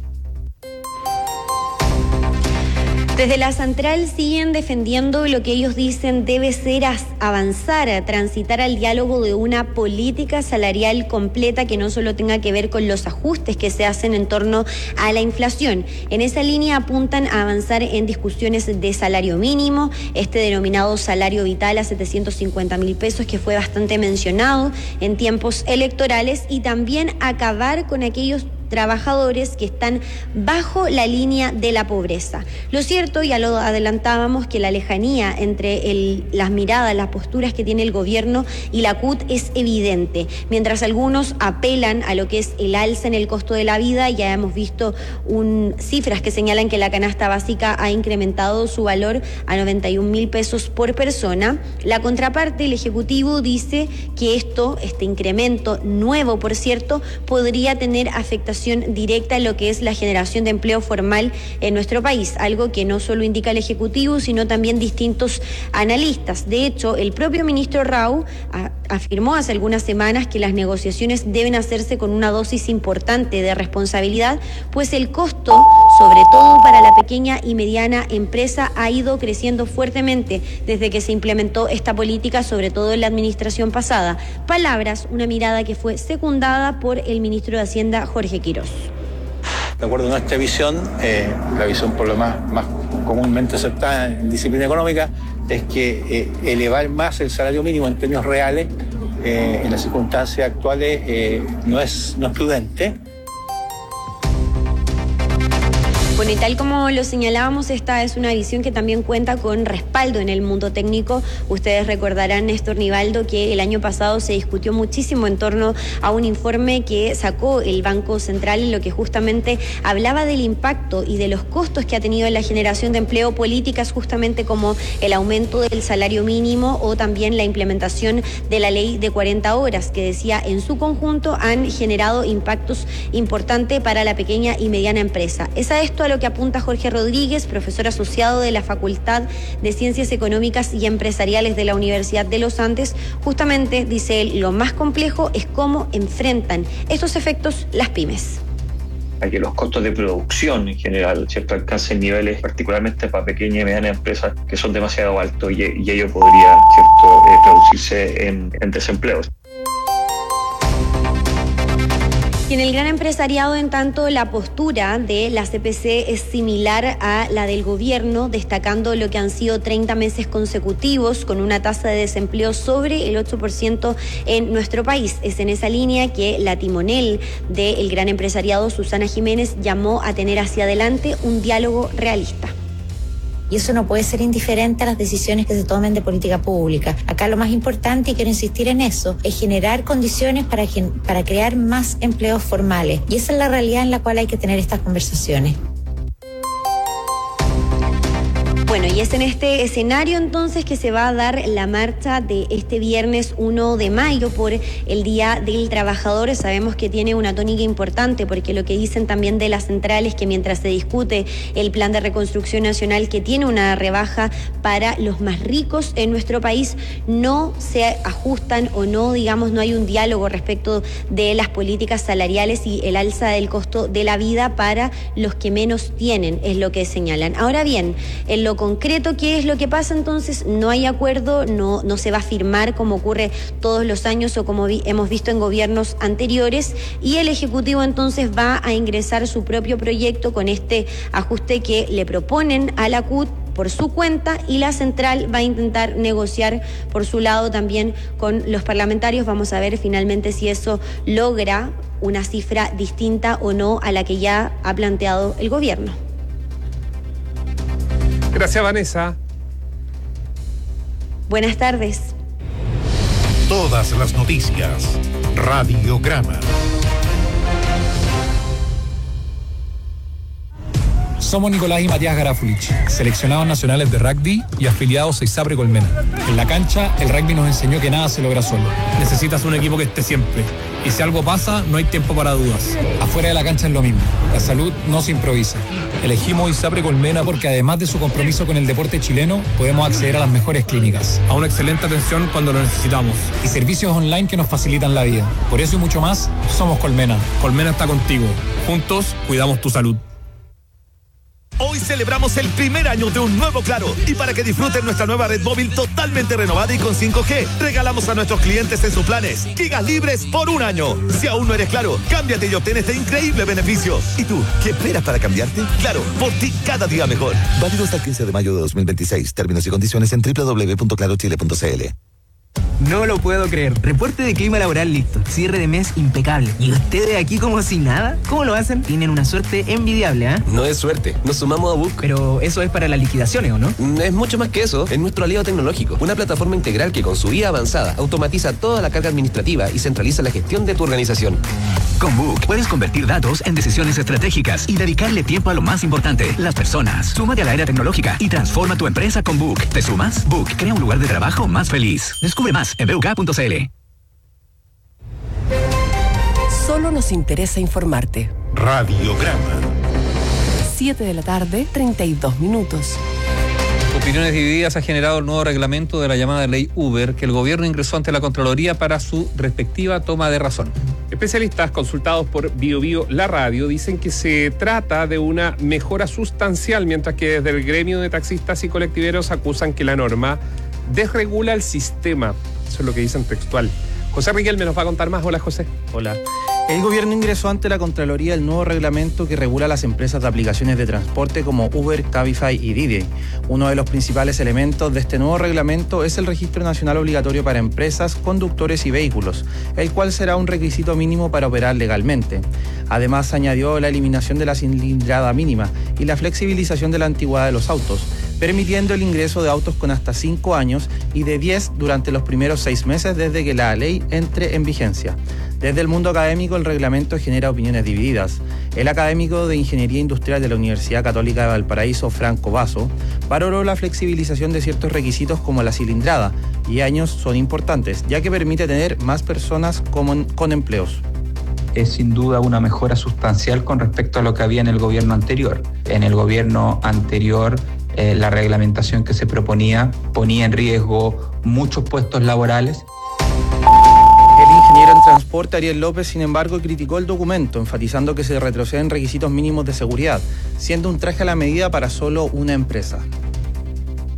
Desde la central siguen defendiendo lo que ellos dicen debe ser avanzar, a transitar al diálogo de una política salarial completa que no solo tenga que ver con los ajustes que se hacen en torno a la inflación. En esa línea apuntan a avanzar en discusiones de salario mínimo, este denominado salario vital a setecientos cincuenta mil pesos, que fue bastante mencionado en tiempos electorales, y también acabar con aquellos trabajadores que están bajo la línea de la pobreza. Lo cierto, ya lo adelantábamos, que la lejanía entre el, las miradas, las posturas que tiene el gobierno y la C U T es evidente. Mientras algunos apelan a lo que es el alza en el costo de la vida, ya hemos visto un, cifras que señalan que la canasta básica ha incrementado su valor a noventa y un mil pesos por persona. La contraparte, el Ejecutivo, dice que esto, este incremento nuevo, por cierto, podría tener afectación directa en lo que es la generación de empleo formal en nuestro país, algo que no solo indica el Ejecutivo, sino también distintos analistas. De hecho, el propio ministro Rau a, afirmó hace algunas semanas que las negociaciones deben hacerse con una dosis importante de responsabilidad, pues el costo, sobre todo para la pequeña y mediana empresa, ha ido creciendo fuertemente desde que se implementó esta política, sobre todo en la administración pasada. Palabras, una mirada que fue secundada por el ministro de Hacienda, Jorge Quirós. De acuerdo a nuestra visión, eh, la visión por lo más, más comúnmente aceptada en disciplina económica, es que eh, elevar más el salario mínimo en términos reales eh, en las circunstancias actuales eh, no es, no es prudente. Bueno, y tal como lo señalábamos, esta es una visión que también cuenta con respaldo en el mundo técnico. Ustedes recordarán, Néstor Nivaldo, que el año pasado se discutió muchísimo en torno a un informe que sacó el Banco Central, en lo que justamente hablaba del impacto y de los costos que ha tenido en la generación de empleo políticas justamente como el aumento del salario mínimo o también la implementación de la ley de cuarenta horas, que decía en su conjunto han generado impactos importantes para la pequeña y mediana empresa. Es a esto a lo que apunta Jorge Rodríguez, profesor asociado de la Facultad de Ciencias Económicas y Empresariales de la Universidad de los Andes. Justamente, dice él, lo más complejo es cómo enfrentan estos efectos las pymes. A que los costos de producción en general, ¿cierto?, alcancen niveles particularmente para pequeñas y medianas empresas que son demasiado altos, y, y ello podría, ¿cierto?, eh, traducirse en, en desempleo. Y en el gran empresariado, en tanto, la postura de la C P C es similar a la del gobierno, destacando lo que han sido treinta meses consecutivos con una tasa de desempleo sobre el ocho por ciento en nuestro país. Es en esa línea que la timonel del gran empresariado, Susana Jiménez, llamó a tener hacia adelante un diálogo realista. Y eso no puede ser indiferente a las decisiones que se tomen de política pública. Acá lo más importante, y quiero insistir en eso, es generar condiciones para, para crear más empleos formales. Y esa es la realidad en la cual hay que tener estas conversaciones. Bueno, y es en este escenario entonces que se va a dar la marcha de este viernes uno de mayo por el Día del Trabajador. Sabemos que tiene una tónica importante porque lo que dicen también de las centrales, que mientras se discute el plan de reconstrucción nacional, que tiene una rebaja para los más ricos en nuestro país, no se ajustan o no, digamos, no hay un diálogo respecto de las políticas salariales y el alza del costo de la vida para los que menos tienen, es lo que señalan. Ahora bien, en lo concreto, ¿qué es lo que pasa entonces? No hay acuerdo, no, no se va a firmar como ocurre todos los años o como vi, hemos visto en gobiernos anteriores, y el Ejecutivo entonces va a ingresar su propio proyecto con este ajuste que le proponen a la C U T por su cuenta, y la central va a intentar negociar por su lado también con los parlamentarios. Vamos a ver finalmente si eso logra una cifra distinta o no a la que ya ha planteado el gobierno. Gracias, Vanessa. Buenas tardes. Todas las noticias. Radiograma. Somos Nicolás y Matías Garafulich, seleccionados nacionales de rugby y afiliados a ISAPRE Colmena. En la cancha, el rugby nos enseñó que nada se logra solo. Necesitas un equipo que esté siempre. Y si algo pasa, no hay tiempo para dudas. Afuera de la cancha es lo mismo. La salud no se improvisa. Elegimos ISAPRE Colmena porque además de su compromiso con el deporte chileno, podemos acceder a las mejores clínicas, a una excelente atención cuando lo necesitamos y servicios online que nos facilitan la vida. Por eso y mucho más, somos Colmena. Colmena está contigo. Juntos, cuidamos tu salud. Hoy celebramos el primer año de un nuevo Claro, y para que disfruten nuestra nueva red móvil totalmente renovada y con cinco G, regalamos a nuestros clientes en sus planes gigas libres por un año. Si aún no eres Claro, cámbiate y obtén este increíble beneficio. ¿Y tú, qué esperas para cambiarte? Claro, por ti cada día mejor. Válido hasta el quince de mayo de dos mil veintiséis. Términos y condiciones en doble u doble u doble u punto claro chile punto c l. No lo puedo creer. Reporte de clima laboral listo. Cierre de mes impecable. ¿Y ustedes aquí como si nada? ¿Cómo lo hacen? Tienen una suerte envidiable, ¿ah? ¿eh? No es suerte. Nos sumamos a Book. Pero eso es para las liquidaciones, ¿o no? Es mucho más que eso. Es nuestro aliado tecnológico. Una plataforma integral que con su I A avanzada automatiza toda la carga administrativa y centraliza la gestión de tu organización. Con Book puedes convertir datos en decisiones estratégicas y dedicarle tiempo a lo más importante, las personas. Súmate a la era tecnológica y transforma tu empresa con Book. ¿Te sumas? Book crea un lugar de trabajo más feliz. Descubre más en b u k punto c l. Solo nos interesa informarte. Radiograma. siete de la tarde, treinta y dos minutos. Opiniones divididas ha generado el nuevo reglamento de la llamada ley Uber, que el gobierno ingresó ante la Contraloría para su respectiva toma de razón. Especialistas consultados por Bio Bio La Radio dicen que se trata de una mejora sustancial, mientras que desde el gremio de taxistas y colectiveros acusan que la norma desregula el sistema. Eso es lo que dicen textual. José Riquelme nos va a contar más. Hola, José. Hola. El gobierno ingresó ante la Contraloría el nuevo reglamento que regula las empresas de aplicaciones de transporte como Uber, Cabify y Didi. Uno de los principales elementos de este nuevo reglamento es el Registro Nacional Obligatorio para Empresas, Conductores y Vehículos, el cual será un requisito mínimo para operar legalmente. Además, añadió la eliminación de la cilindrada mínima y la flexibilización de la antigüedad de los autos, permitiendo el ingreso de autos con hasta cinco años y de diez durante los primeros seis meses desde que la ley entre en vigencia. Desde el mundo académico, el reglamento genera opiniones divididas. El académico de Ingeniería Industrial de la Universidad Católica de Valparaíso, Franco Basso, valoró la flexibilización de ciertos requisitos como la cilindrada y años son importantes, ya que permite tener más personas con, con empleos. Es sin duda una mejora sustancial con respecto a lo que había en el gobierno anterior. En el gobierno anterior, eh, la reglamentación que se proponía ponía en riesgo muchos puestos laborales. El ingeniero en transporte Ariel López, sin embargo, criticó el documento, enfatizando que se retroceden requisitos mínimos de seguridad, siendo un traje a la medida para solo una empresa.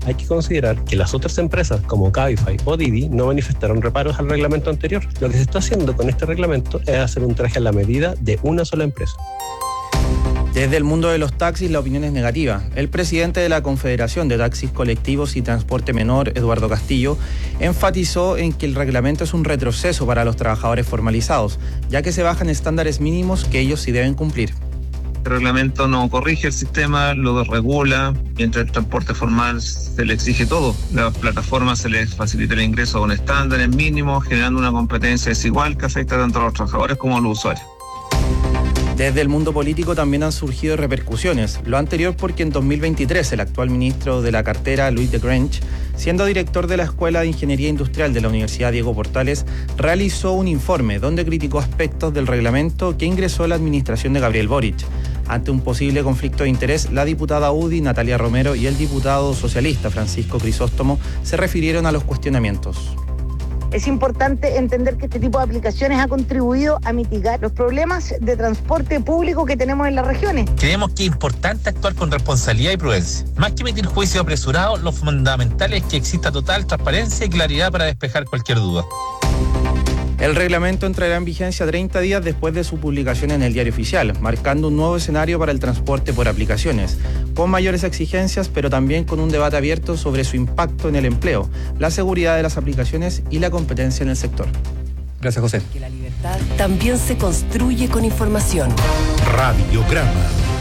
hay que considerar que las otras empresas como Cabify o Didi no manifestaron reparos al reglamento anterior. Lo que se está haciendo con este reglamento es hacer un traje a la medida de una sola empresa. Desde el mundo de los taxis la opinión es negativa. El presidente de la Confederación de Taxis Colectivos y Transporte Menor, Eduardo Castillo, enfatizó en que el reglamento es un retroceso para los trabajadores formalizados, ya que se bajan estándares mínimos que ellos sí deben cumplir. El reglamento no corrige el sistema, lo regula, mientras el transporte formal se le exige todo. Las plataformas se les facilita el ingreso a un estándar mínimo, generando una competencia desigual que afecta tanto a los trabajadores como a los usuarios. Desde el mundo político también han surgido repercusiones. Lo anterior porque en dos mil veintitrés el actual ministro de la cartera, Louis de Grange, siendo director de la Escuela de Ingeniería Industrial de la Universidad Diego Portales, realizó un informe donde criticó aspectos del reglamento que ingresó la administración de Gabriel Boric. Ante un posible conflicto de interés, la diputada U D I, Natalia Romero, y el diputado socialista, Francisco Crisóstomo, se refirieron a los cuestionamientos. Es importante entender que este tipo de aplicaciones ha contribuido a mitigar los problemas de transporte público que tenemos en las regiones. Creemos que es importante actuar con responsabilidad y prudencia. Más que emitir juicios apresurados, lo fundamental es que exista total transparencia y claridad para despejar cualquier duda. El reglamento entrará en vigencia treinta días después de su publicación en el Diario Oficial, marcando un nuevo escenario para el transporte por aplicaciones, con mayores exigencias, pero también con un debate abierto sobre su impacto en el empleo, la seguridad de las aplicaciones y la competencia en el sector. Gracias, José. Que la libertad también se construye con información. Radiograma.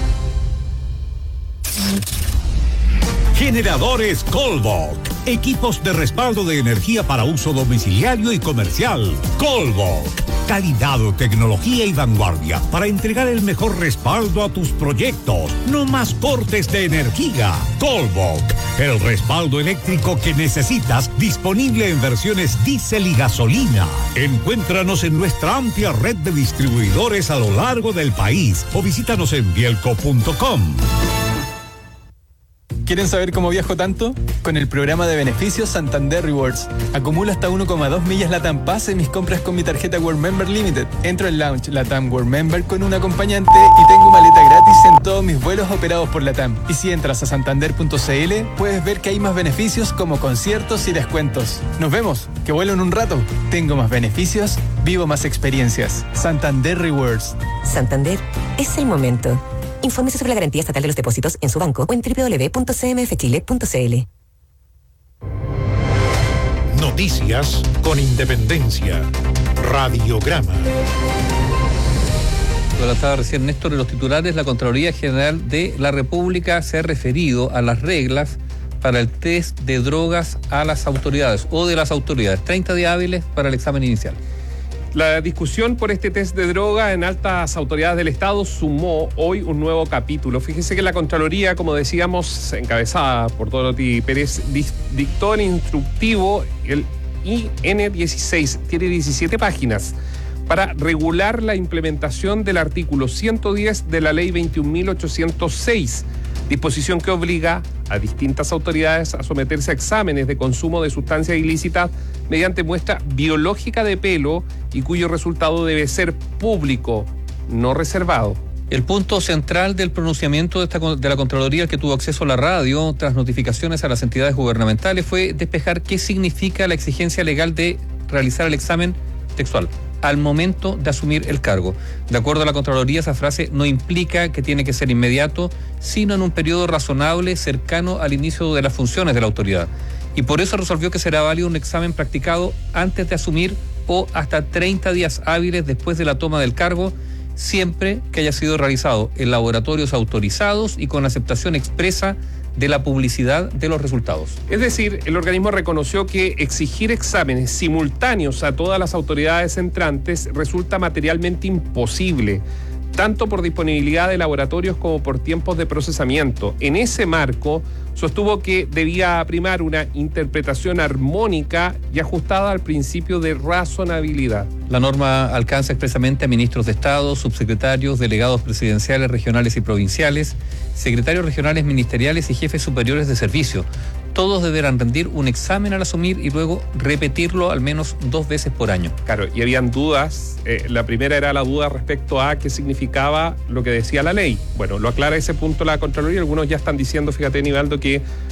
Generadores Colbach. Equipos de respaldo de energía para uso domiciliario y comercial. Colbach. Calidad, tecnología y vanguardia para entregar el mejor respaldo a tus proyectos. No más cortes de energía. Colbach. El respaldo eléctrico que necesitas, disponible en versiones diésel y gasolina. Encuéntranos en nuestra amplia red de distribuidores a lo largo del país o visítanos en bielco punto com. ¿Quieren saber cómo viajo tanto? Con el programa de beneficios Santander Rewards. Acumulo hasta uno coma dos millas LATAM Pass en mis compras con mi tarjeta World Member Limited. Entro en Lounge LATAM World Member con un acompañante y tengo maleta gratis en todos mis vuelos operados por LATAM. Y si entras a santander punto c l, puedes ver que hay más beneficios como conciertos y descuentos. Nos vemos, que vuelo en un rato. Tengo más beneficios, vivo más experiencias. Santander Rewards. Santander es el momento. Infórmese sobre la garantía estatal de los depósitos en su banco o en doble u doble u doble u punto c m f chile punto c l. Noticias con independencia. Radiograma. Lo estaba recién Néstor, en los titulares, la Contraloría General de la República se ha referido a las reglas para el test de drogas a las autoridades o de las autoridades. treinta días hábiles para el examen inicial. La discusión por este test de droga en altas autoridades del Estado sumó hoy un nuevo capítulo. Fíjese que la Contraloría, como decíamos, encabezada por Dorothy Pérez, dictó el instructivo, el I N dieciséis, tiene diecisiete páginas, para regular la implementación del artículo ciento diez de la Ley veintiún mil ochocientos seis, disposición que obliga a distintas autoridades a someterse a exámenes de consumo de sustancias ilícitas mediante muestra biológica de pelo y cuyo resultado debe ser público, no reservado. El punto central del pronunciamiento de, esta, de la Contraloría, al que tuvo acceso a la radio tras notificaciones a las entidades gubernamentales, fue despejar qué significa la exigencia legal de realizar el examen textual al momento de asumir el cargo. De acuerdo a la Contraloría, esa frase no implica que tiene que ser inmediato, sino en un periodo razonable cercano al inicio de las funciones de la autoridad. Y por eso resolvió que será válido un examen practicado antes de asumir o hasta treinta días hábiles después de la toma del cargo, siempre que haya sido realizado en laboratorios autorizados y con aceptación expresa de la publicidad de los resultados. Es decir, el organismo reconoció que exigir exámenes simultáneos a todas las autoridades entrantes resulta materialmente imposible, tanto por disponibilidad de laboratorios como por tiempos de procesamiento. En ese marco, sostuvo que debía primar una interpretación armónica y ajustada al principio de razonabilidad. La norma alcanza expresamente a ministros de Estado, subsecretarios, delegados presidenciales, regionales y provinciales, secretarios regionales ministeriales y jefes superiores de servicio. Todos deberán rendir un examen al asumir y luego repetirlo al menos dos veces por año. Claro, y habían dudas. Eh, la primera era la duda respecto a qué significaba lo que decía la ley. Bueno, lo aclara ese punto la Contraloría. Algunos ya están diciendo, fíjate, Nivaldo, que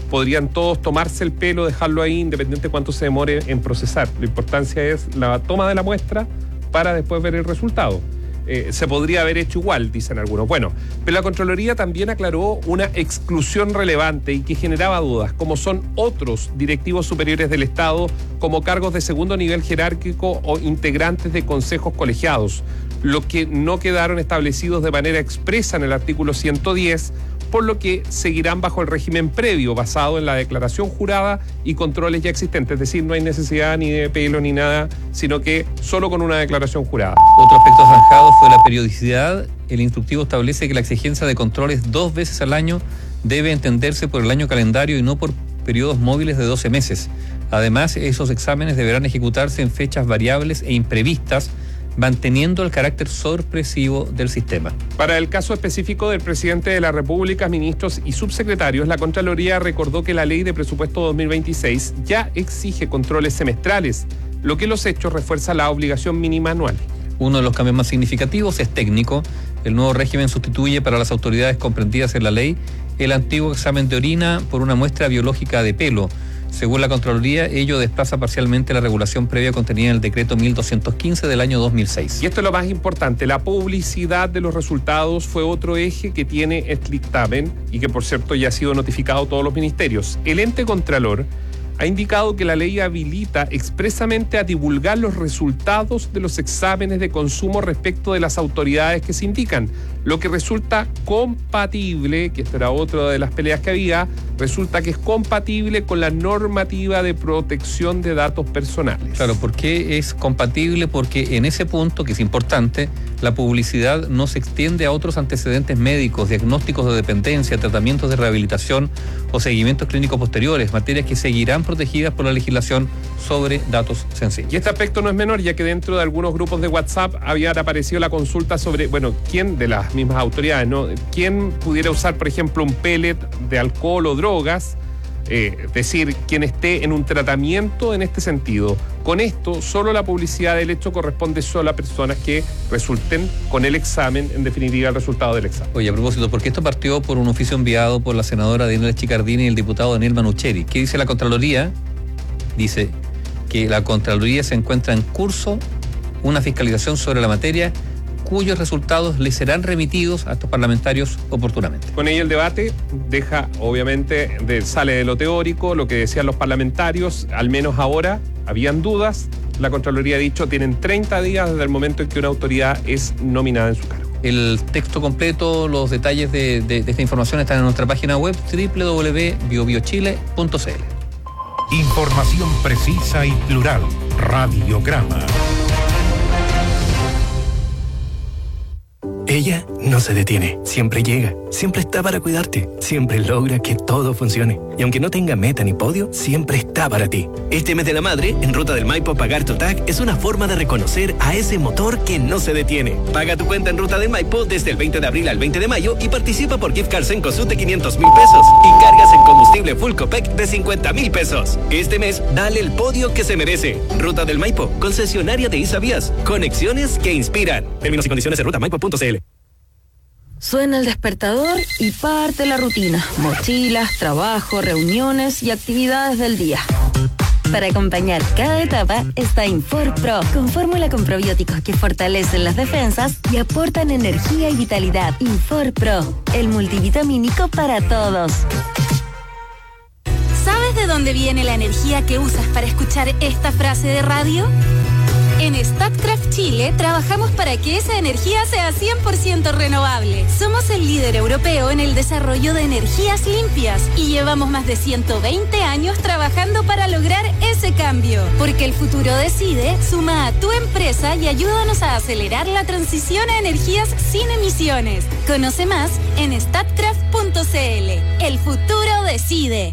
podrían todos tomarse el pelo, dejarlo ahí, independiente de cuánto se demore en procesar. La importancia es la toma de la muestra para después ver el resultado. Eh, se podría haber hecho igual, dicen algunos. Bueno, pero la Contraloría también aclaró una exclusión relevante y que generaba dudas, como son otros directivos superiores del Estado, como cargos de segundo nivel jerárquico o integrantes de consejos colegiados, lo que no quedaron establecidos de manera expresa en el artículo ciento diez, por lo que seguirán bajo el régimen previo, basado en la declaración jurada y controles ya existentes. Es decir, no hay necesidad ni de pelo ni nada, sino que solo con una declaración jurada. Otro aspecto zanjado fue la periodicidad. El instructivo establece que la exigencia de controles dos veces al año debe entenderse por el año calendario y no por periodos móviles de doce meses. Además, esos exámenes deberán ejecutarse en fechas variables e imprevistas, manteniendo el carácter sorpresivo del sistema. Para el caso específico del presidente de la República, ministros y subsecretarios, la Contraloría recordó que la Ley de Presupuesto dos mil veintiséis ya exige controles semestrales, lo que en los hechos refuerza la obligación mínima anual. Uno de los cambios más significativos es técnico. El nuevo régimen sustituye para las autoridades comprendidas en la ley el antiguo examen de orina por una muestra biológica de pelo. Según la Contraloría, ello desplaza parcialmente la regulación previa contenida en el decreto mil doscientos quince del año dos mil seis. Y esto es lo más importante, la publicidad de los resultados fue otro eje que tiene este dictamen y que por cierto ya ha sido notificado a todos los ministerios. El ente Contralor ha indicado que la ley habilita expresamente a divulgar los resultados de los exámenes de consumo respecto de las autoridades que se indican, lo que resulta compatible, que esta era otra de las peleas que había, resulta que es compatible con la normativa de protección de datos personales. Claro, ¿por qué es compatible? Porque en ese punto, que es importante, la publicidad no se extiende a otros antecedentes médicos, diagnósticos de dependencia, tratamientos de rehabilitación o seguimientos clínicos posteriores, materias que seguirán protegidas por la legislación sobre datos sensibles. Y este aspecto no es menor, ya que dentro de algunos grupos de WhatsApp había aparecido la consulta sobre, bueno, quién de las mismas autoridades, ¿no? ¿Quién pudiera usar, por ejemplo, un pellet de alcohol o drogas? Eh, es decir, quien esté en un tratamiento en este sentido. Con esto, solo la publicidad del hecho corresponde solo a personas que resulten con el examen, en definitiva, el resultado del examen. Oye, a propósito, porque esto partió por un oficio enviado por la senadora Daniela Chicardini y el diputado Daniel Manucheri. ¿Qué dice la Contraloría? Dice que la Contraloría se encuentra en curso una fiscalización sobre la materia, cuyos resultados les serán remitidos a estos parlamentarios oportunamente. Con ello el debate deja, obviamente, de, sale de lo teórico, lo que decían los parlamentarios, al menos ahora habían dudas. La Contraloría ha dicho, tienen treinta días desde el momento en que una autoridad es nominada en su cargo. El texto completo, los detalles de, de, de esta información están en nuestra página web doble u doble u doble u punto bio bio chile punto c l. Información precisa y plural. Radiograma. Ella no se detiene, siempre llega, siempre está para cuidarte, siempre logra que todo funcione. Y aunque no tenga meta ni podio, siempre está para ti. Este mes de la madre, en Ruta del Maipo pagar tu T A C es una forma de reconocer a ese motor que no se detiene. Paga tu cuenta en Ruta del Maipo desde el veinte de abril al veinte de mayo y participa por gift cards en Cosut de quinientos mil pesos y cargas en combustible Full Copec de cincuenta mil pesos. Este mes, dale el podio que se merece. Ruta del Maipo, concesionaria de Isavías. Conexiones que inspiran. Términos y condiciones en ruta maipo punto c l. Suena el despertador y parte la rutina. Mochilas, trabajo, reuniones y actividades del día. Para acompañar cada etapa está Infor Pro, con fórmula con probióticos que fortalecen las defensas y aportan energía y vitalidad. Infor Pro, el multivitamínico para todos. ¿Sabes de dónde viene la energía que usas para escuchar esta frase de radio? En Statkraft Chile trabajamos para que esa energía sea cien por ciento renovable. Somos el líder europeo en el desarrollo de energías limpias y llevamos más de ciento veinte años trabajando para lograr ese cambio. Porque el futuro decide, suma a tu empresa y ayúdanos a acelerar la transición a energías sin emisiones. Conoce más en statkraft punto c l. El futuro decide.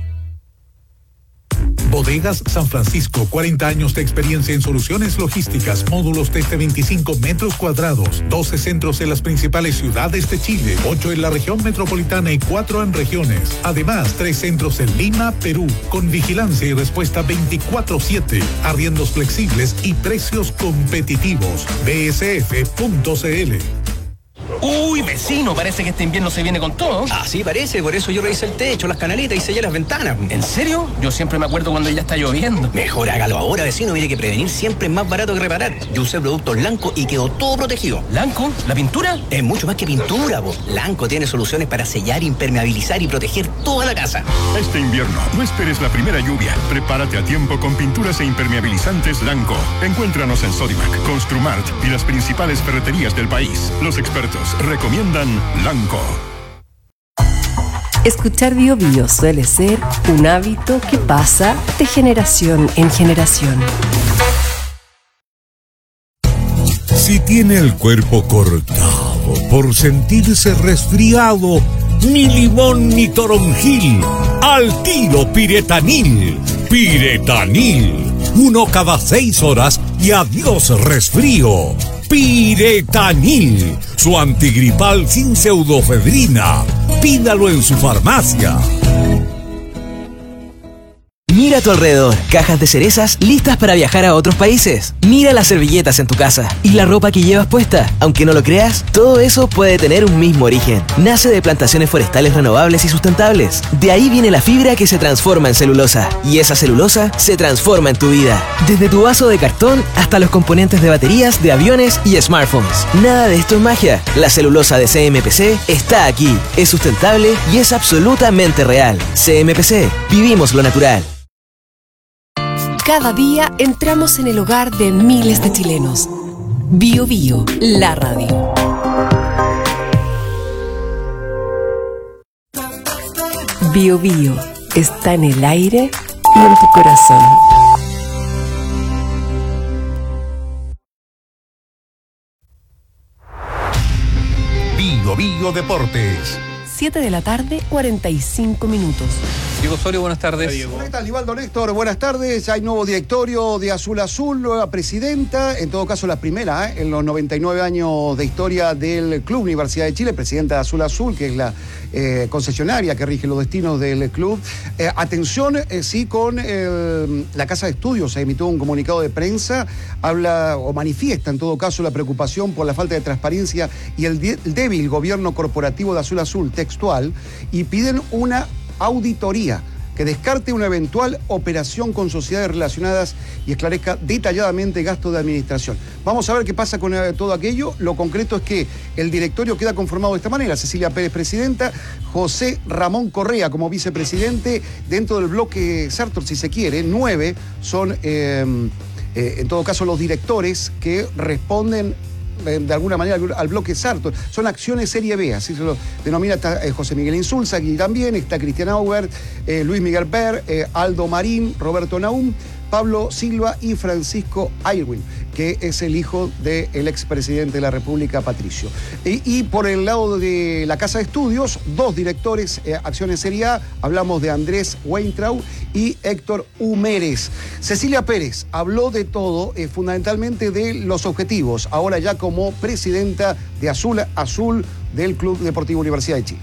Bodegas San Francisco, cuarenta años de experiencia en soluciones logísticas, módulos desde veinticinco metros cuadrados, doce centros en las principales ciudades de Chile, ocho en la región metropolitana y cuatro en regiones. Además, tres centros en Lima, Perú, con vigilancia y respuesta veinticuatro siete, arriendos flexibles y precios competitivos. b s f punto c l. Uy, vecino, parece que este invierno se viene con todo. Ah, sí, parece. Por eso yo revisé el techo, las canaletas y sellé las ventanas. ¿En serio? Yo siempre me acuerdo cuando ya está lloviendo. Mejor hágalo ahora, vecino. Mire que prevenir siempre es más barato que reparar. Yo usé productos Lanco y quedó todo protegido. ¿Lanco? ¿La pintura? Es mucho más que pintura, vos. Lanco tiene soluciones para sellar, impermeabilizar y proteger toda la casa. Este invierno, no esperes la primera lluvia. Prepárate a tiempo con pinturas e impermeabilizantes Lanco. Encuéntranos en Sodimac, Construmart y las principales ferreterías del país. Los expertos recomiendan Lanco. Escuchar Bio Bio suele ser un hábito que pasa de generación en generación. Si tiene el cuerpo cortado por sentirse resfriado, ni limón ni toronjil, al tiro Piretanil. Piretanil, uno cada seis horas y adiós resfrío. Piretanil, su antigripal sin pseudofedrina. Pídalo en su farmacia. Mira a tu alrededor, cajas de cerezas listas para viajar a otros países. Mira las servilletas en tu casa y la ropa que llevas puesta. Aunque no lo creas, todo eso puede tener un mismo origen. Nace de plantaciones forestales renovables y sustentables. De ahí viene la fibra que se transforma en celulosa. Y esa celulosa se transforma en tu vida. Desde tu vaso de cartón hasta los componentes de baterías de aviones y smartphones. Nada de esto es magia. La celulosa de C M P C está aquí. Es sustentable y es absolutamente real. C M P C. Vivimos lo natural. Cada día entramos en el hogar de miles de chilenos. Bio Bio, la radio. Bio Bio está en el aire y en tu corazón. Bio Bio Deportes. siete de la tarde, cuarenta y cinco minutos. Diego Osorio, buenas tardes. ¿Qué tal, Nivaldo Néstor? Buenas tardes. Hay nuevo directorio de Azul Azul, nueva presidenta, en todo caso la primera, ¿eh? en los noventa y nueve años de historia del Club Universidad de Chile, presidenta de Azul Azul, que es la eh, concesionaria que rige los destinos del club. Eh, atención, eh, sí, con el, la Casa de Estudios se emitió un comunicado de prensa, habla o manifiesta en todo caso la preocupación por la falta de transparencia y el, el débil gobierno corporativo de Azul Azul, textual, y piden una auditoría que descarte una eventual operación con sociedades relacionadas y esclarezca detalladamente gastos de administración. Vamos a ver qué pasa con todo aquello. Lo concreto es que el directorio queda conformado de esta manera: Cecilia Pérez, presidenta; José Ramón Correa como vicepresidente. Dentro del bloque Sartor, si se quiere, nueve son, eh, eh, en todo caso, los directores que responden de alguna manera al bloque Sartor. Son acciones serie B, así se lo denomina. Está eh, José Miguel Insulza aquí también, está Cristian Aubert, eh, Luis Miguel Per, eh, Aldo Marín, Roberto Naum, Pablo Silva y Francisco Aylwin, que es el hijo del expresidente de la República, Patricio. Y, y por el lado de la Casa de Estudios, dos directores, eh, acciones serie A, hablamos de Andrés Weintraub y Héctor Humérez. Cecilia Pérez habló de todo, eh, fundamentalmente de los objetivos, ahora ya como presidenta de Azul Azul del Club Deportivo Universidad de Chile.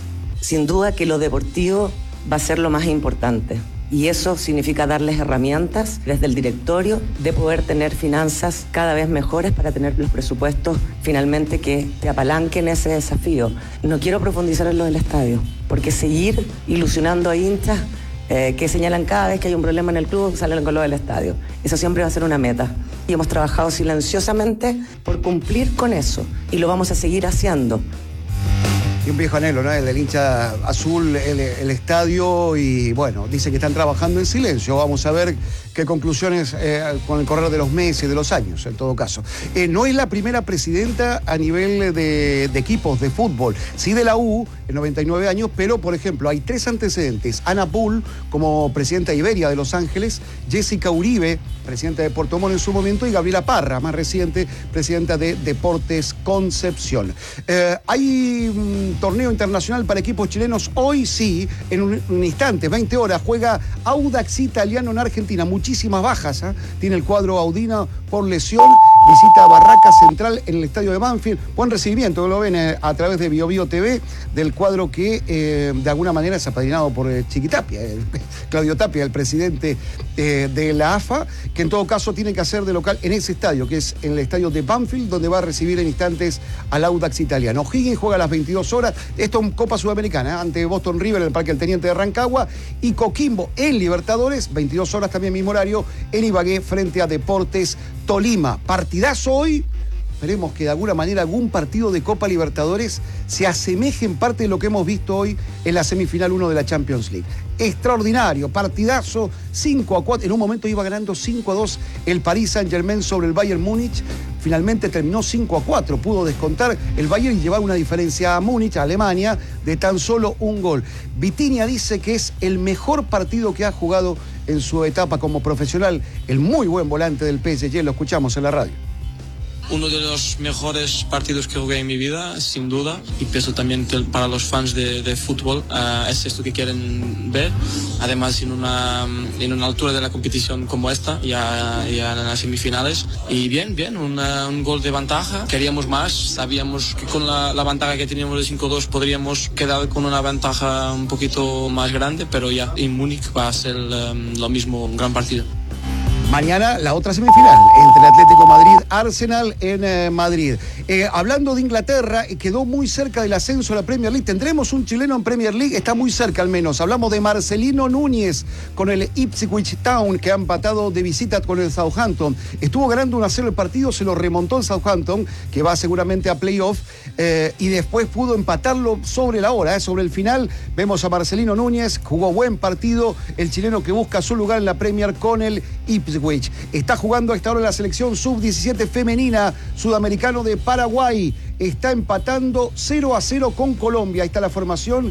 Sin duda que lo deportivo va a ser lo más importante. Y eso significa darles herramientas desde el directorio de poder tener finanzas cada vez mejores para tener los presupuestos finalmente que te apalanquen ese desafío. No quiero profundizar en lo del estadio, porque seguir ilusionando a hinchas eh, que señalan cada vez que hay un problema en el club, salen con lo del estadio. Eso siempre va a ser una meta. Y hemos trabajado silenciosamente por cumplir con eso. Y lo vamos a seguir haciendo. Y un viejo anhelo, ¿no? El del hincha azul, el, el estadio, y bueno, dice que están trabajando en silencio. Vamos a ver qué conclusiones eh, con el correr de los meses, de los años, en todo caso. Eh, no es la primera presidenta a nivel de, de equipos de fútbol, sí de la U, en noventa y nueve años, pero, por ejemplo, hay tres antecedentes. Ana Bull, como presidenta de Iberia de Los Ángeles; Jessica Uribe, presidenta de Puerto Montt en su momento; y Gabriela Parra, más reciente, presidenta de Deportes Concepción. Eh, hay un torneo internacional para equipos chilenos hoy, sí, en un, un instante, veinte horas, juega Audax Italiano en Argentina. Muchísimas bajas, ¿eh? Tiene el cuadro Audina por lesión visita Barraca Central en el estadio de Banfield. Buen recibimiento, lo ven eh, a través de Bio Bio T V, del cuadro que eh, de alguna manera es apadrinado por eh, Chiqui Tapia, el, Claudio Tapia, el presidente eh, de la A F A, que en todo caso tiene que hacer de local en ese estadio, que es en el estadio de Banfield, donde va a recibir en instantes al Audax italiano. O'Higgins juega a las veintidós horas, esto en Copa Sudamericana, ¿eh? ante Boston River en el Parque del Teniente de Rancagua, y Coquimbo en Libertadores, veintidós horas también mismo horario, en Ibagué frente a Deportes Tolima. Partidazo hoy. Esperemos que de alguna manera algún partido de Copa Libertadores se asemeje en parte de lo que hemos visto hoy en la semifinal uno de la Champions League. Extraordinario, partidazo, cinco a cuatro. En un momento iba ganando cinco a dos el Paris Saint-Germain sobre el Bayern Múnich. Finalmente terminó cinco a cuatro. Pudo descontar el Bayern y llevar una diferencia a Múnich, a Alemania, de tan solo un gol. Vitinha dice que es el mejor partido que ha jugado en su etapa como profesional. El muy buen volante del P S G, lo escuchamos en la radio. Uno de los mejores partidos que jugué en mi vida, sin duda, y pienso también que para los fans de, de fútbol uh, es esto que quieren ver, además en una, en una altura de la competición como esta, ya, ya en las semifinales, y bien, bien, una, un gol de ventaja, queríamos más, sabíamos que con la, la ventaja que teníamos de cinco dos podríamos quedar con una ventaja un poquito más grande, pero ya en Múnich va a ser um, lo mismo, un gran partido. Mañana la otra semifinal entre el Atlético Madrid-Arsenal en eh, Madrid. Eh, hablando de Inglaterra, quedó muy cerca del ascenso a la Premier League. Tendremos un chileno en Premier League, está muy cerca al menos. Hablamos de Marcelino Núñez con el Ipswich Town, que ha empatado de visita con el Southampton. Estuvo ganando uno a cero el partido, se lo remontó el Southampton, que va seguramente a playoff, eh, y después pudo empatarlo sobre la hora, eh, sobre el final. Vemos a Marcelino Núñez, jugó buen partido, el chileno que busca su lugar en la Premier con el Ipswich. Está jugando a esta hora la selección sub diecisiete femenina, sudamericano de Paraguay. Está empatando cero a cero con Colombia. Ahí está la formación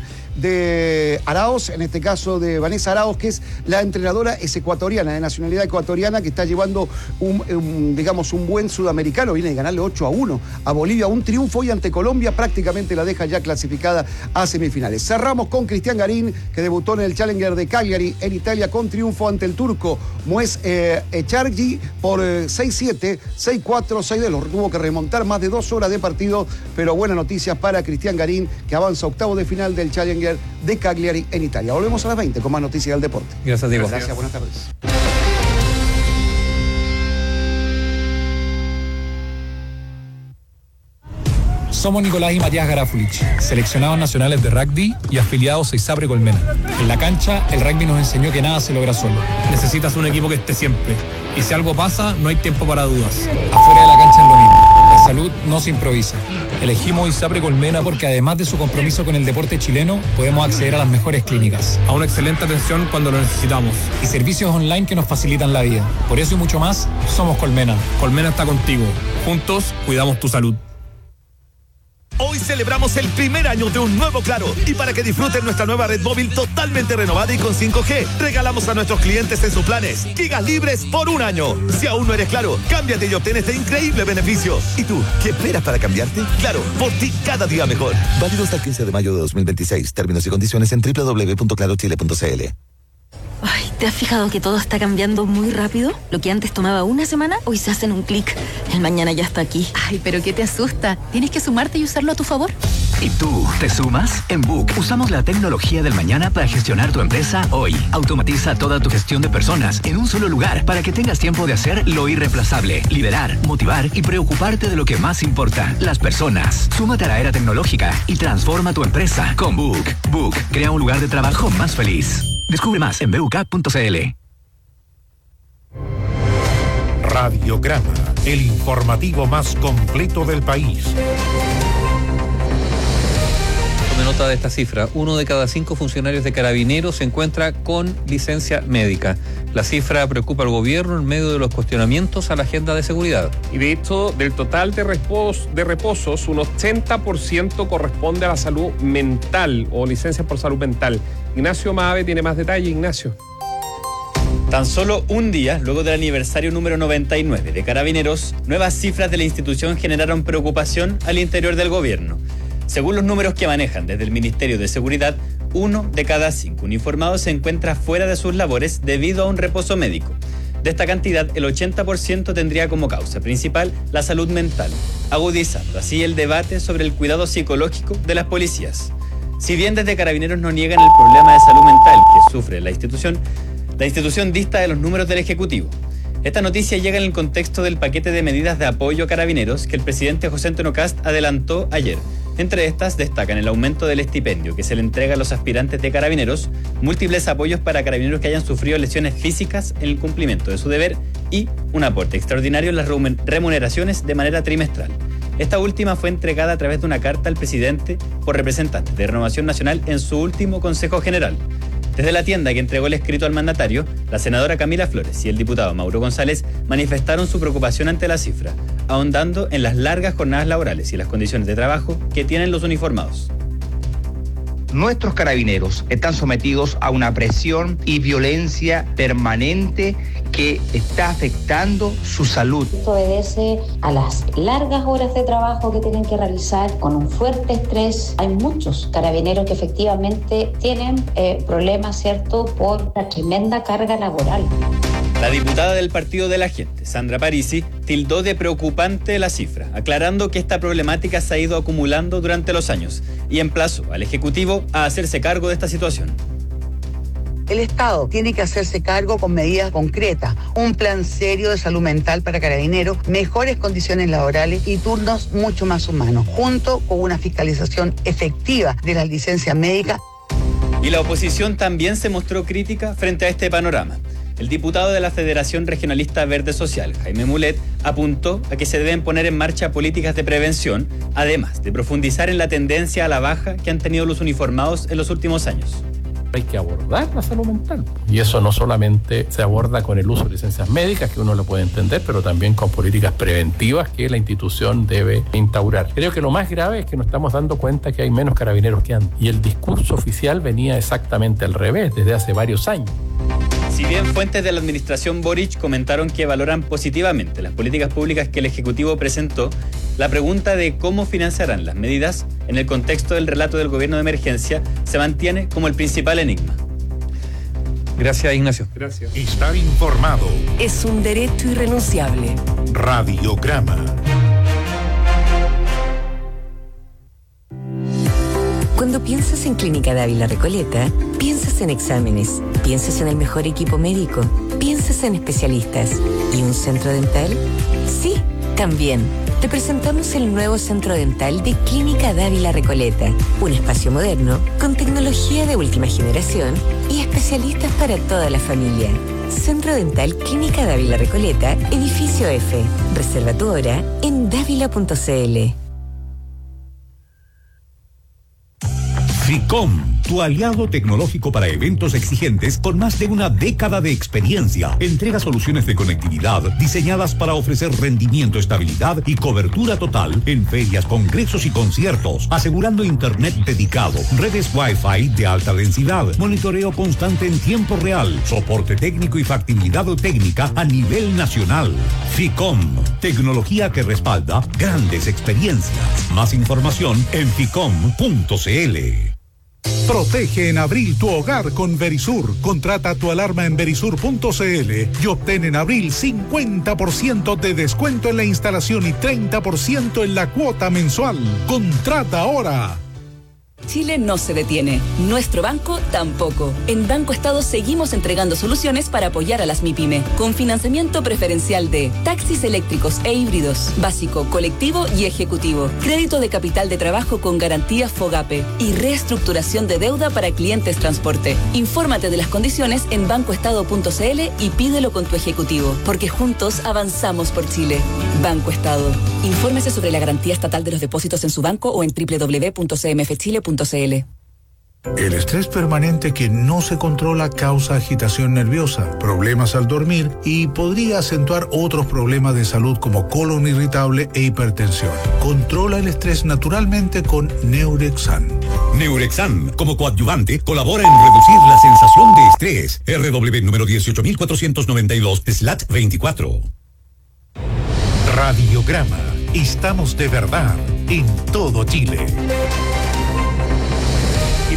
de Arauz, en este caso de Vanessa Arauz, que es la entrenadora, es ecuatoriana, de nacionalidad ecuatoriana, que está llevando un, un, digamos, un buen sudamericano. Viene de ganarle ocho a uno a Bolivia, un triunfo, y ante Colombia prácticamente la deja ya clasificada a semifinales. Cerramos con Cristian Garín, que debutó en el Challenger de Cagliari en Italia con triunfo ante el turco Moez eh, Echargi por eh, seis siete, seis cuatro, seis dos. Lo tuvo que remontar más de dos horas de partido, pero buenas noticias para Cristian Garín, que avanza a octavo de final del Challenger de Cagliari en Italia. Volvemos a las veinte con más noticias del deporte. Gracias, Diego. Gracias, buenas tardes. Somos Nicolás y Matías Garafulich, seleccionados nacionales de rugby y afiliados a ISAPRE Colmena. En la cancha, el rugby nos enseñó que nada se logra solo. Necesitas un equipo que esté siempre. Y si algo pasa, no hay tiempo para dudas. Afuera de la cancha es lo mismo. La salud no se improvisa. Elegimos ISAPRE Colmena porque además de su compromiso con el deporte chileno, podemos acceder a las mejores clínicas, a una excelente atención cuando lo necesitamos y servicios online que nos facilitan la vida. Por eso y mucho más, somos Colmena. Colmena está contigo. Juntos, cuidamos tu salud. Hoy celebramos el primer año de un nuevo Claro, y para que disfruten nuestra nueva red móvil totalmente renovada y con cinco G, regalamos a nuestros clientes en sus planes gigas libres por un año. Si aún no eres Claro, cámbiate y obtén este increíble beneficio. ¿Y tú, qué esperas para cambiarte? Claro, por ti cada día mejor. Válido hasta el quince de mayo de dos mil veintiséis. Términos y condiciones en doble u doble u doble u punto claro chile punto c l. Ay, ¿te has fijado que todo está cambiando muy rápido? Lo que antes tomaba una semana, hoy se hace en un clic. El mañana ya está aquí. Ay, pero ¿qué te asusta? Tienes que sumarte y usarlo a tu favor. ¿Y tú, te sumas? En Book usamos la tecnología del mañana para gestionar tu empresa hoy. Automatiza toda tu gestión de personas en un solo lugar para que tengas tiempo de hacer lo irreemplazable, liderar, motivar y preocuparte de lo que más importa, las personas. Súmate a la era tecnológica y transforma tu empresa con Book. Book crea un lugar de trabajo más feliz. Descubre más en b u k punto c l. Radiograma, el informativo más completo del país. Tome nota de esta cifra. Uno de cada cinco funcionarios de Carabineros se encuentra con licencia médica. La cifra preocupa al gobierno en medio de los cuestionamientos a la agenda de seguridad. Y de hecho, del total de, repos, de reposos, un ochenta por ciento corresponde a la salud mental o licencias por salud mental. Ignacio Maave tiene más detalle. Ignacio. Tan solo un día luego del aniversario número noventa y nueve de Carabineros, nuevas cifras de la institución generaron preocupación al interior del gobierno. Según los números que manejan desde el Ministerio de Seguridad, uno de cada cinco uniformados se encuentra fuera de sus labores debido a un reposo médico. De esta cantidad, el ochenta por ciento tendría como causa principal la salud mental, agudizando así el debate sobre el cuidado psicológico de las policías. Si bien desde Carabineros no niegan el problema de salud mental que sufre la institución, la institución dista de los números del Ejecutivo. Esta noticia llega en el contexto del paquete de medidas de apoyo a Carabineros que el presidente José Antonio Kast adelantó ayer. Entre estas destacan el aumento del estipendio que se le entrega a los aspirantes de Carabineros, múltiples apoyos para carabineros que hayan sufrido lesiones físicas en el cumplimiento de su deber y un aporte extraordinario en las remuneraciones de manera trimestral. Esta última fue entregada a través de una carta al presidente por representantes de Renovación Nacional en su último Consejo General. Desde la tienda que entregó el escrito al mandatario, la senadora Camila Flores y el diputado Mauro González manifestaron su preocupación ante la cifra, ahondando en las largas jornadas laborales y las condiciones de trabajo que tienen los uniformados. Nuestros carabineros están sometidos a una presión y violencia permanente que está afectando su salud. Esto obedece a las largas horas de trabajo que tienen que realizar con un fuerte estrés. Hay muchos carabineros que efectivamente tienen eh, problemas, ¿cierto?, por la tremenda carga laboral. La diputada del Partido de la Gente, Sandra Parisi, tildó de preocupante la cifra, aclarando que esta problemática se ha ido acumulando durante los años y emplazó al Ejecutivo a hacerse cargo de esta situación. El Estado tiene que hacerse cargo con medidas concretas, un plan serio de salud mental para carabineros, mejores condiciones laborales y turnos mucho más humanos, junto con una fiscalización efectiva de las licencias médicas. Y la oposición también se mostró crítica frente a este panorama. El diputado de la Federación Regionalista Verde Social, Jaime Mulet, apuntó a que se deben poner en marcha políticas de prevención, además de profundizar en la tendencia a la baja que han tenido los uniformados en los últimos años. Hay que abordar la salud mental. Y eso no solamente se aborda con el uso de licencias médicas, que uno lo puede entender, pero también con políticas preventivas que la institución debe instaurar. Creo que lo más grave es que nos estamos dando cuenta que hay menos carabineros que antes. Y el discurso oficial venía exactamente al revés desde hace varios años. Si bien fuentes de la administración Boric comentaron que valoran positivamente las políticas públicas que el Ejecutivo presentó, la pregunta de cómo financiarán las medidas en el contexto del relato del gobierno de emergencia se mantiene como el principal enigma. Gracias, Ignacio. Gracias. Estar informado. Es un derecho irrenunciable. Radiograma. Cuando piensas en Clínica Dávila Recoleta, piensas en exámenes, piensas en el mejor equipo médico, piensas en especialistas. ¿Y un centro dental? Sí, también. Te presentamos el nuevo centro dental de Clínica Dávila Recoleta, un espacio moderno con tecnología de última generación y especialistas para toda la familia. Centro Dental Clínica Dávila Recoleta, edificio F. Reserva tu hora en dávila punto c l. FICOM, tu aliado tecnológico para eventos exigentes con más de una década de experiencia. Entrega soluciones de conectividad diseñadas para ofrecer rendimiento, estabilidad y cobertura total en ferias, congresos y conciertos, asegurando internet dedicado, redes Wi-Fi de alta densidad, monitoreo constante en tiempo real, soporte técnico y factibilidad técnica a nivel nacional. FICOM, tecnología que respalda grandes experiencias. Más información en ficom punto c l. Protege en abril tu hogar con Verisur. Contrata tu alarma en verisur punto c l y obtén en abril cincuenta por ciento de descuento en la instalación y treinta por ciento en la cuota mensual. Contrata ahora. Chile no se detiene. Nuestro banco tampoco. En Banco Estado seguimos entregando soluciones para apoyar a las MIPYME, con financiamiento preferencial de taxis eléctricos e híbridos, básico, colectivo y ejecutivo, crédito de capital de trabajo con garantía FOGAPE y reestructuración de deuda para clientes transporte. Infórmate de las condiciones en banco estado punto c l y pídelo con tu ejecutivo, porque juntos avanzamos por Chile. Banco Estado. Infórmese sobre la garantía estatal de los depósitos en su banco o en doble u doble u doble u punto c m f chile punto c l. El estrés permanente que no se controla causa agitación nerviosa, problemas al dormir y podría acentuar otros problemas de salud como colon irritable e hipertensión. Controla el estrés naturalmente con Neurexan. Neurexan, como coadyuvante, colabora en reducir la sensación de estrés. R W número dieciocho mil cuatrocientos noventa y dos slash veinticuatro. Radiograma. Estamos de verdad en todo Chile.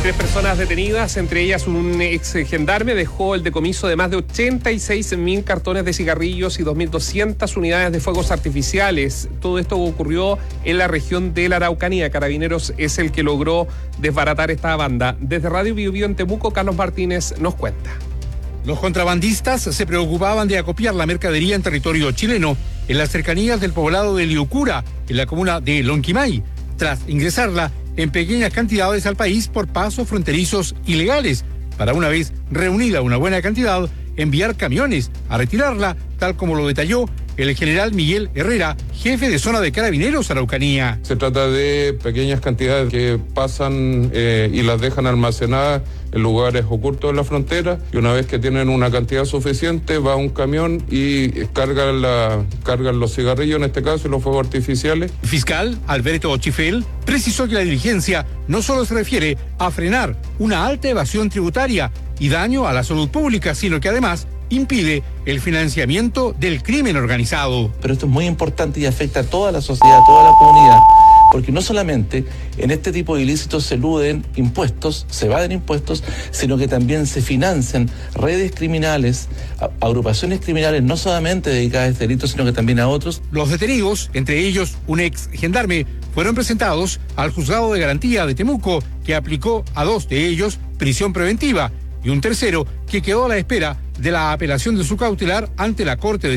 Tres personas detenidas, entre ellas un ex gendarme, dejó el decomiso de más de ochenta y seis mil cartones de cigarrillos y dos mil doscientas unidades de fuegos artificiales. Todo esto ocurrió en la región de la Araucanía. Carabineros es el que logró desbaratar esta banda. Desde Radio Bio Bio en Temuco, Carlos Martínez nos cuenta. Los contrabandistas se preocupaban de acopiar la mercadería en territorio chileno, en las cercanías del poblado de Liucura, en la comuna de Lonquimay, tras ingresarla en pequeñas cantidades al país por pasos fronterizos ilegales, para una vez reunida una buena cantidad, enviar camiones a retirarla, tal como lo detalló el general Miguel Herrera, jefe de zona de Carabineros Araucanía. Se trata de pequeñas cantidades que pasan eh, y las dejan almacenadas en lugares ocultos de la frontera, y una vez que tienen una cantidad suficiente va un camión y cargan, la, cargan los cigarrillos, en este caso, y los fuegos artificiales. El fiscal Alberto Chifel precisó que la diligencia no solo se refiere a frenar una alta evasión tributaria y daño a la salud pública, sino que además impide el financiamiento del crimen organizado. Pero esto es muy importante y afecta a toda la sociedad, a toda la comunidad, porque no solamente en este tipo de ilícitos se eluden impuestos, se evaden impuestos, sino que también se financian redes criminales, agrupaciones criminales, no solamente dedicadas a este delito, sino que también a otros. Los detenidos, entre ellos un ex gendarme, fueron presentados al juzgado de garantía de Temuco, que aplicó a dos de ellos prisión preventiva, y un tercero que quedó a la espera de la apelación de su cautelar ante la Corte de